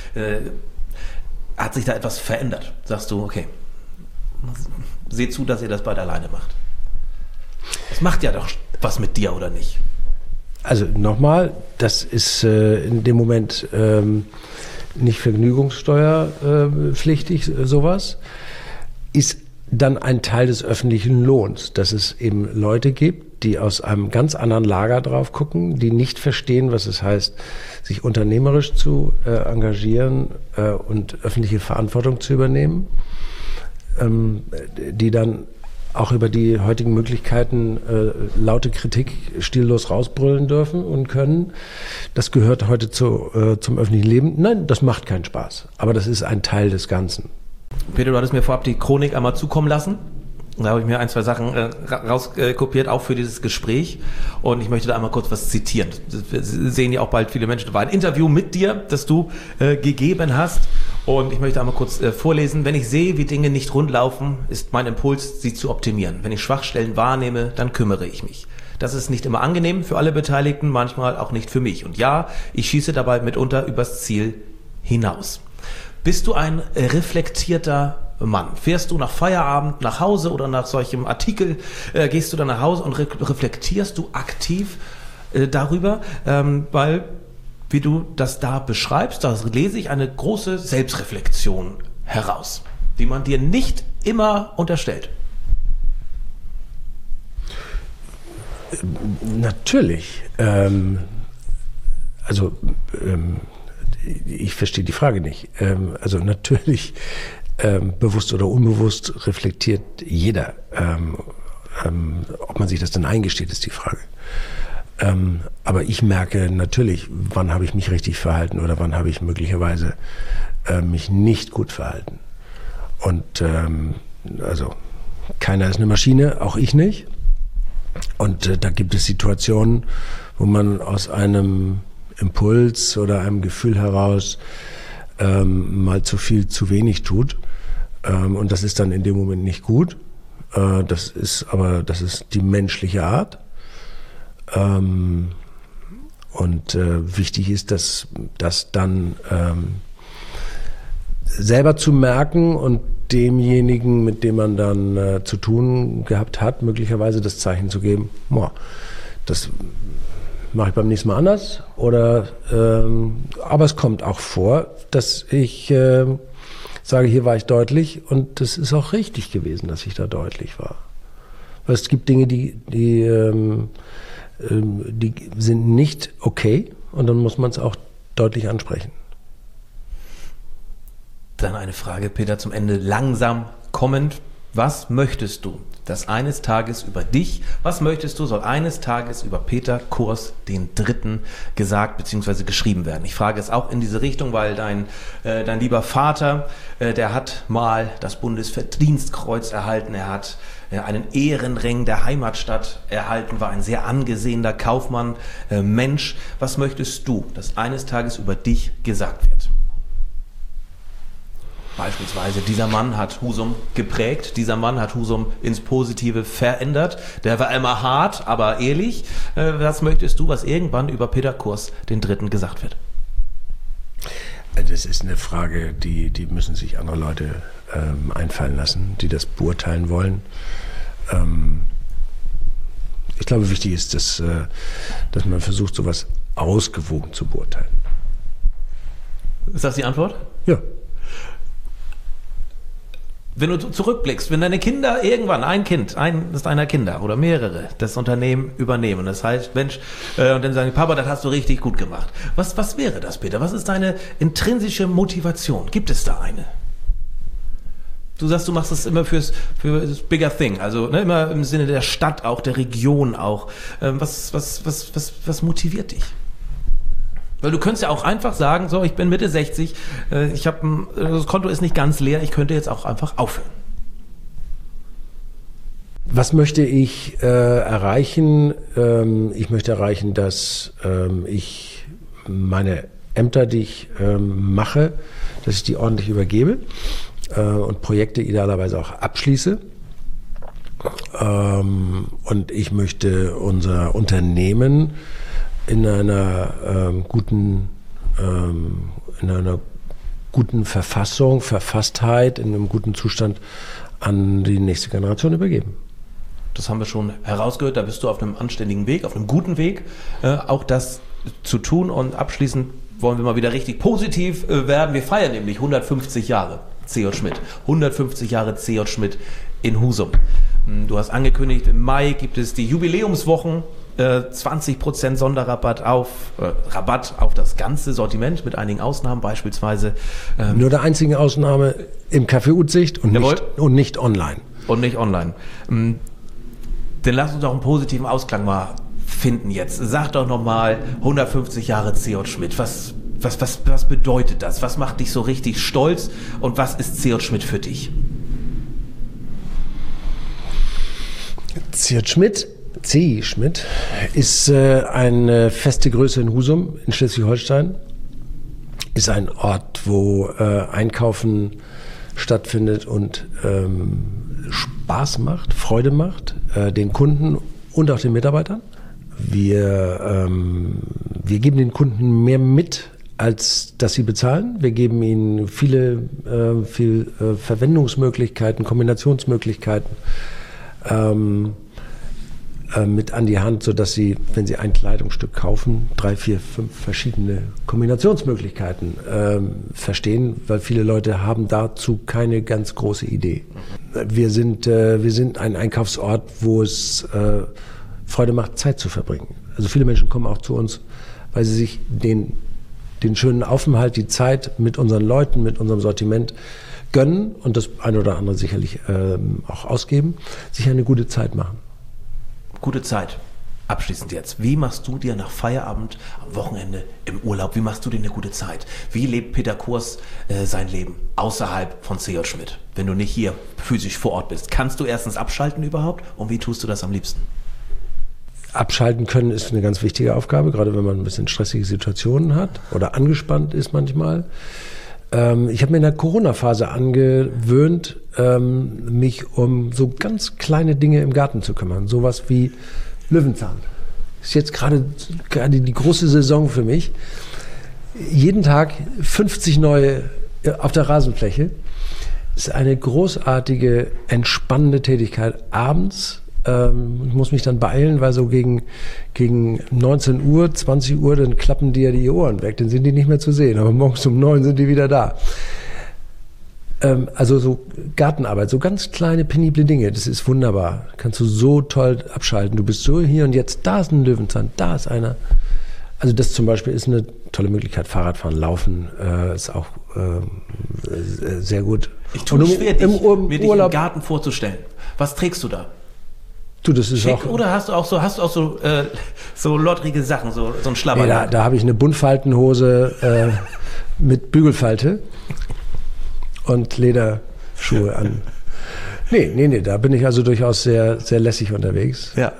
Speaker 2: Hat sich da etwas verändert? Sagst du, okay, seht zu, dass ihr das bald alleine macht. Das macht ja doch was mit dir, oder nicht?
Speaker 1: Also nochmal, das ist in dem Moment nicht vergnügungssteuerpflichtig, sowas. Ist dann ein Teil des öffentlichen Lohns, dass es eben Leute gibt, die aus einem ganz anderen Lager drauf gucken, die nicht verstehen, was es heißt, sich unternehmerisch zu engagieren und öffentliche Verantwortung zu übernehmen, die dann auch über die heutigen Möglichkeiten laute Kritik stillos rausbrüllen dürfen und können. Das gehört heute zum öffentlichen Leben. Nein, das macht keinen Spaß. Aber das ist ein Teil des Ganzen.
Speaker 2: Peter, du hattest mir vorab die Chronik einmal zukommen lassen. Da habe ich mir ein, zwei Sachen rauskopiert, auch für dieses Gespräch. Und ich möchte da einmal kurz was zitieren. Das sehen ja auch bald viele Menschen. Da war ein Interview mit dir, das du gegeben hast. Und ich möchte einmal kurz vorlesen. Wenn ich sehe, wie Dinge nicht rund laufen, ist mein Impuls, sie zu optimieren. Wenn ich Schwachstellen wahrnehme, dann kümmere ich mich. Das ist nicht immer angenehm für alle Beteiligten, manchmal auch nicht für mich. Und ja, ich schieße dabei mitunter übers Ziel hinaus. Bist du ein reflektierter Mann? Fährst du nach Feierabend nach Hause oder nach solchem Artikel, gehst du dann nach Hause und reflektierst du aktiv darüber? Weil, wie du das da beschreibst, da lese ich eine große Selbstreflexion heraus, die man dir nicht immer unterstellt.
Speaker 1: Natürlich. Ich verstehe die Frage nicht. Also natürlich, bewusst oder unbewusst reflektiert jeder. Ob man sich das dann eingesteht, ist die Frage. Aber ich merke natürlich, wann habe ich mich richtig verhalten oder wann habe ich möglicherweise mich nicht gut verhalten. Und also keiner ist eine Maschine, auch ich nicht. Und da gibt es Situationen, wo man aus einem Impuls oder einem Gefühl heraus mal zu viel, zu wenig tut. Und das ist dann in dem Moment nicht gut. Das ist die menschliche Art. Und wichtig ist, dass das dann selber zu merken und demjenigen, mit dem man dann zu tun gehabt hat, möglicherweise das Zeichen zu geben, das mache ich beim nächsten Mal anders. Aber es kommt auch vor, dass ich sage, hier war ich deutlich und das ist auch richtig gewesen, dass ich da deutlich war. Weil es gibt Dinge, die sind nicht okay und dann muss man es auch deutlich ansprechen.
Speaker 2: Dann eine Frage, Peter, zum Ende langsam kommend. Was möchtest du, dass eines Tages über dich, was möchtest du, soll eines Tages über Peter Kurs den Dritten gesagt bzw. geschrieben werden? Ich frage es auch in diese Richtung, weil dein lieber Vater, der hat mal das Bundesverdienstkreuz erhalten, er hat einen Ehrenring der Heimatstadt erhalten, war ein sehr angesehener Kaufmann, Mensch. Was möchtest du, dass eines Tages über dich gesagt wird? Beispielsweise, dieser Mann hat Husum geprägt, dieser Mann hat Husum ins Positive verändert, der war immer hart, aber ehrlich. Was möchtest du, was irgendwann über Peter Kurs den Dritten gesagt wird?
Speaker 1: Das ist eine Frage, die müssen sich andere Leute einfallen lassen, die das beurteilen wollen. Ich glaube, wichtig ist, dass man versucht, sowas ausgewogen zu beurteilen.
Speaker 2: Ist das die Antwort?
Speaker 1: Ja.
Speaker 2: Wenn du zurückblickst, wenn deine Kinder irgendwann, eines deiner Kinder oder mehrere, das Unternehmen übernehmen, das heißt, Mensch, und dann sagen, Papa, das hast du richtig gut gemacht. Was wäre das, Peter? Was ist deine intrinsische Motivation? Gibt es da eine? Du sagst, du machst es immer für das bigger thing, also immer im Sinne der Stadt auch, der Region auch. Was motiviert dich? Weil du könntest ja auch einfach sagen, so, ich bin Mitte 60, das Konto ist nicht ganz leer, ich könnte jetzt auch einfach aufhören.
Speaker 1: Was möchte ich erreichen? Ich möchte erreichen, dass ich meine Ämter, die ich mache, dass ich die ordentlich übergebe und Projekte idealerweise auch abschließe. Und ich möchte unser Unternehmen in einer guten Verfassung, Verfasstheit, in einem guten Zustand an die nächste Generation übergeben.
Speaker 2: Das haben wir schon herausgehört, da bist du auf einem anständigen Weg, auf einem guten Weg, auch das zu tun. Und abschließend wollen wir mal wieder richtig positiv werden. Wir feiern nämlich 150 Jahre C.J. Schmidt. 150 Jahre C.J. Schmidt in Husum. Du hast angekündigt, im Mai gibt es die Jubiläumswochen. 20% Sonderrabatt Rabatt auf das ganze Sortiment mit einigen Ausnahmen, beispielsweise
Speaker 1: nur der einzige Ausnahme im Café Utsicht und nicht online.
Speaker 2: Und nicht online. Dann lass uns doch einen positiven Ausklang mal finden jetzt. Sag doch nochmal 150 Jahre C.J. Schmidt. Was bedeutet das? Was macht dich so richtig stolz und was ist C.J. Schmidt für dich?
Speaker 1: C.J. Schmidt ist eine feste Größe in Husum in Schleswig-Holstein. Ist ein Ort, wo Einkaufen stattfindet und Spaß macht, Freude macht, den Kunden und auch den Mitarbeitern. Wir geben den Kunden mehr mit, als dass sie bezahlen. Wir geben ihnen viel Verwendungsmöglichkeiten, Kombinationsmöglichkeiten mit an die Hand, sodass sie, wenn sie ein Kleidungsstück kaufen, 3, 4, 5 verschiedene Kombinationsmöglichkeiten verstehen, weil viele Leute haben dazu keine ganz große Idee. Wir sind ein Einkaufsort, wo es Freude macht, Zeit zu verbringen. Also viele Menschen kommen auch zu uns, weil sie sich den schönen Aufenthalt, die Zeit mit unseren Leuten, mit unserem Sortiment gönnen und das eine oder andere sicherlich auch ausgeben, sich eine gute Zeit machen.
Speaker 2: Gute Zeit. Abschließend jetzt. Wie machst du dir nach Feierabend, am Wochenende, im Urlaub, wie machst du dir eine gute Zeit? Wie lebt Peter Kurs sein Leben außerhalb von C.J. Schmidt, wenn du nicht hier physisch vor Ort bist? Kannst du erstens abschalten überhaupt und wie tust du das am liebsten?
Speaker 1: Abschalten können ist eine ganz wichtige Aufgabe, gerade wenn man ein bisschen stressige Situationen hat oder angespannt ist manchmal. Ich habe mir in der Corona-Phase angewöhnt, mich um so ganz kleine Dinge im Garten zu kümmern. Sowas wie Löwenzahn. Ist jetzt gerade die große Saison für mich. Jeden Tag 50 neue auf der Rasenfläche. Ist eine großartige, entspannende Tätigkeit. Abends, ich muss mich dann beeilen, weil so gegen 19 Uhr, 20 Uhr, dann klappen dir die Ohren weg. Dann sind die nicht mehr zu sehen. Aber morgens um 9 sind die wieder da. Also so Gartenarbeit, so ganz kleine, penible Dinge, das ist wunderbar. Kannst du so toll abschalten. Du bist so hier und jetzt, da ist ein Löwenzahn, da ist einer. Also das zum Beispiel ist eine tolle Möglichkeit. Fahrradfahren, Laufen ist auch sehr gut.
Speaker 2: Ich tue es schwer, mir dich im Garten vorzustellen. Was trägst du da?
Speaker 1: Du, das ist
Speaker 2: schick,
Speaker 1: auch,
Speaker 2: oder hast du auch so lottrige Sachen, so ein Schlabber?
Speaker 1: Nee, da habe ich eine Buntfaltenhose mit Bügelfalte und Lederschuhe an. Nee, da bin ich also durchaus sehr, sehr lässig unterwegs.
Speaker 2: Ja.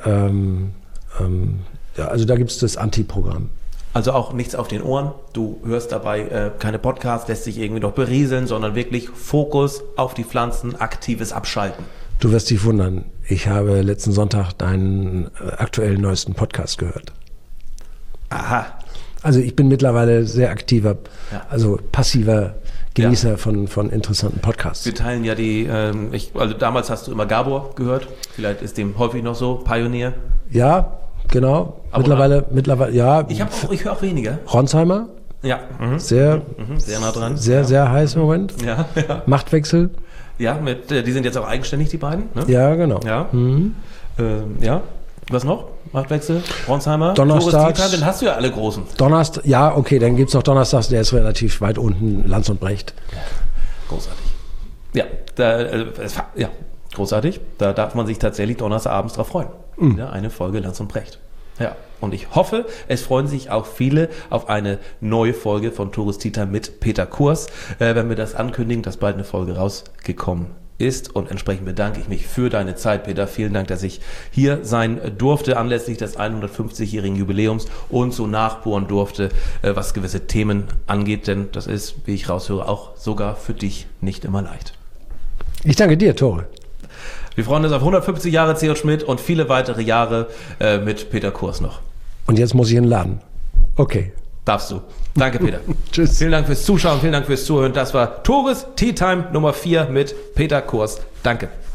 Speaker 1: Ja, also da gibt es das Anti-Programm.
Speaker 2: Also auch nichts auf den Ohren, du hörst dabei keine Podcasts, lässt sich irgendwie noch berieseln, sondern wirklich Fokus auf die Pflanzen, aktives Abschalten.
Speaker 1: Du wirst dich wundern, ich habe letzten Sonntag deinen aktuellen neuesten Podcast gehört.
Speaker 2: Aha.
Speaker 1: Also ich bin mittlerweile sehr aktiver, also passiver Genießer von interessanten Podcasts.
Speaker 2: Wir teilen ja also damals hast du immer Gabor gehört, vielleicht ist dem häufig noch so, Pionier.
Speaker 1: Ja, genau. Mittlerweile, ja.
Speaker 2: Ich höre auch weniger.
Speaker 1: Ronsheimer.
Speaker 2: Ja.
Speaker 1: Sehr
Speaker 2: nah dran.
Speaker 1: Sehr heiß im Moment.
Speaker 2: Ja.
Speaker 1: Machtwechsel.
Speaker 2: Ja, die sind jetzt auch eigenständig, die beiden. Ne?
Speaker 1: Ja, genau.
Speaker 2: Ja. Ja. Was noch? Machtwechsel, Ronsheimer,
Speaker 1: Donnerstags.
Speaker 2: Dann hast du ja alle großen.
Speaker 1: Donnerstag, ja, okay, dann gibt es noch Donnerstags, der ist relativ weit unten, Lanz und Brecht.
Speaker 2: Großartig. Ja, großartig. Da darf man sich tatsächlich donnerstagabends drauf freuen. Wieder eine Folge Lanz und Brecht. Ja, und ich hoffe, es freuen sich auch viele auf eine neue Folge von Tourist Tea Time mit Peter Kurs, wenn wir das ankündigen, dass bald eine Folge rausgekommen ist. Und entsprechend bedanke ich mich für deine Zeit, Peter. Vielen Dank, dass ich hier sein durfte, anlässlich des 150-jährigen Jubiläums und so nachbohren durfte, was gewisse Themen angeht. Denn das ist, wie ich raushöre, auch sogar für dich nicht immer leicht.
Speaker 1: Ich danke dir, Tore.
Speaker 2: Wir freuen uns auf 150 Jahre C.J. Schmidt und viele weitere Jahre mit Peter Kurs noch.
Speaker 1: Und jetzt muss ich in den Laden. Okay.
Speaker 2: Darfst du. Danke, Peter.
Speaker 1: Tschüss.
Speaker 2: Vielen Dank fürs Zuschauen, vielen Dank fürs Zuhören. Das war Tourist Tea Time Nummer 4 mit Peter Kurs. Danke.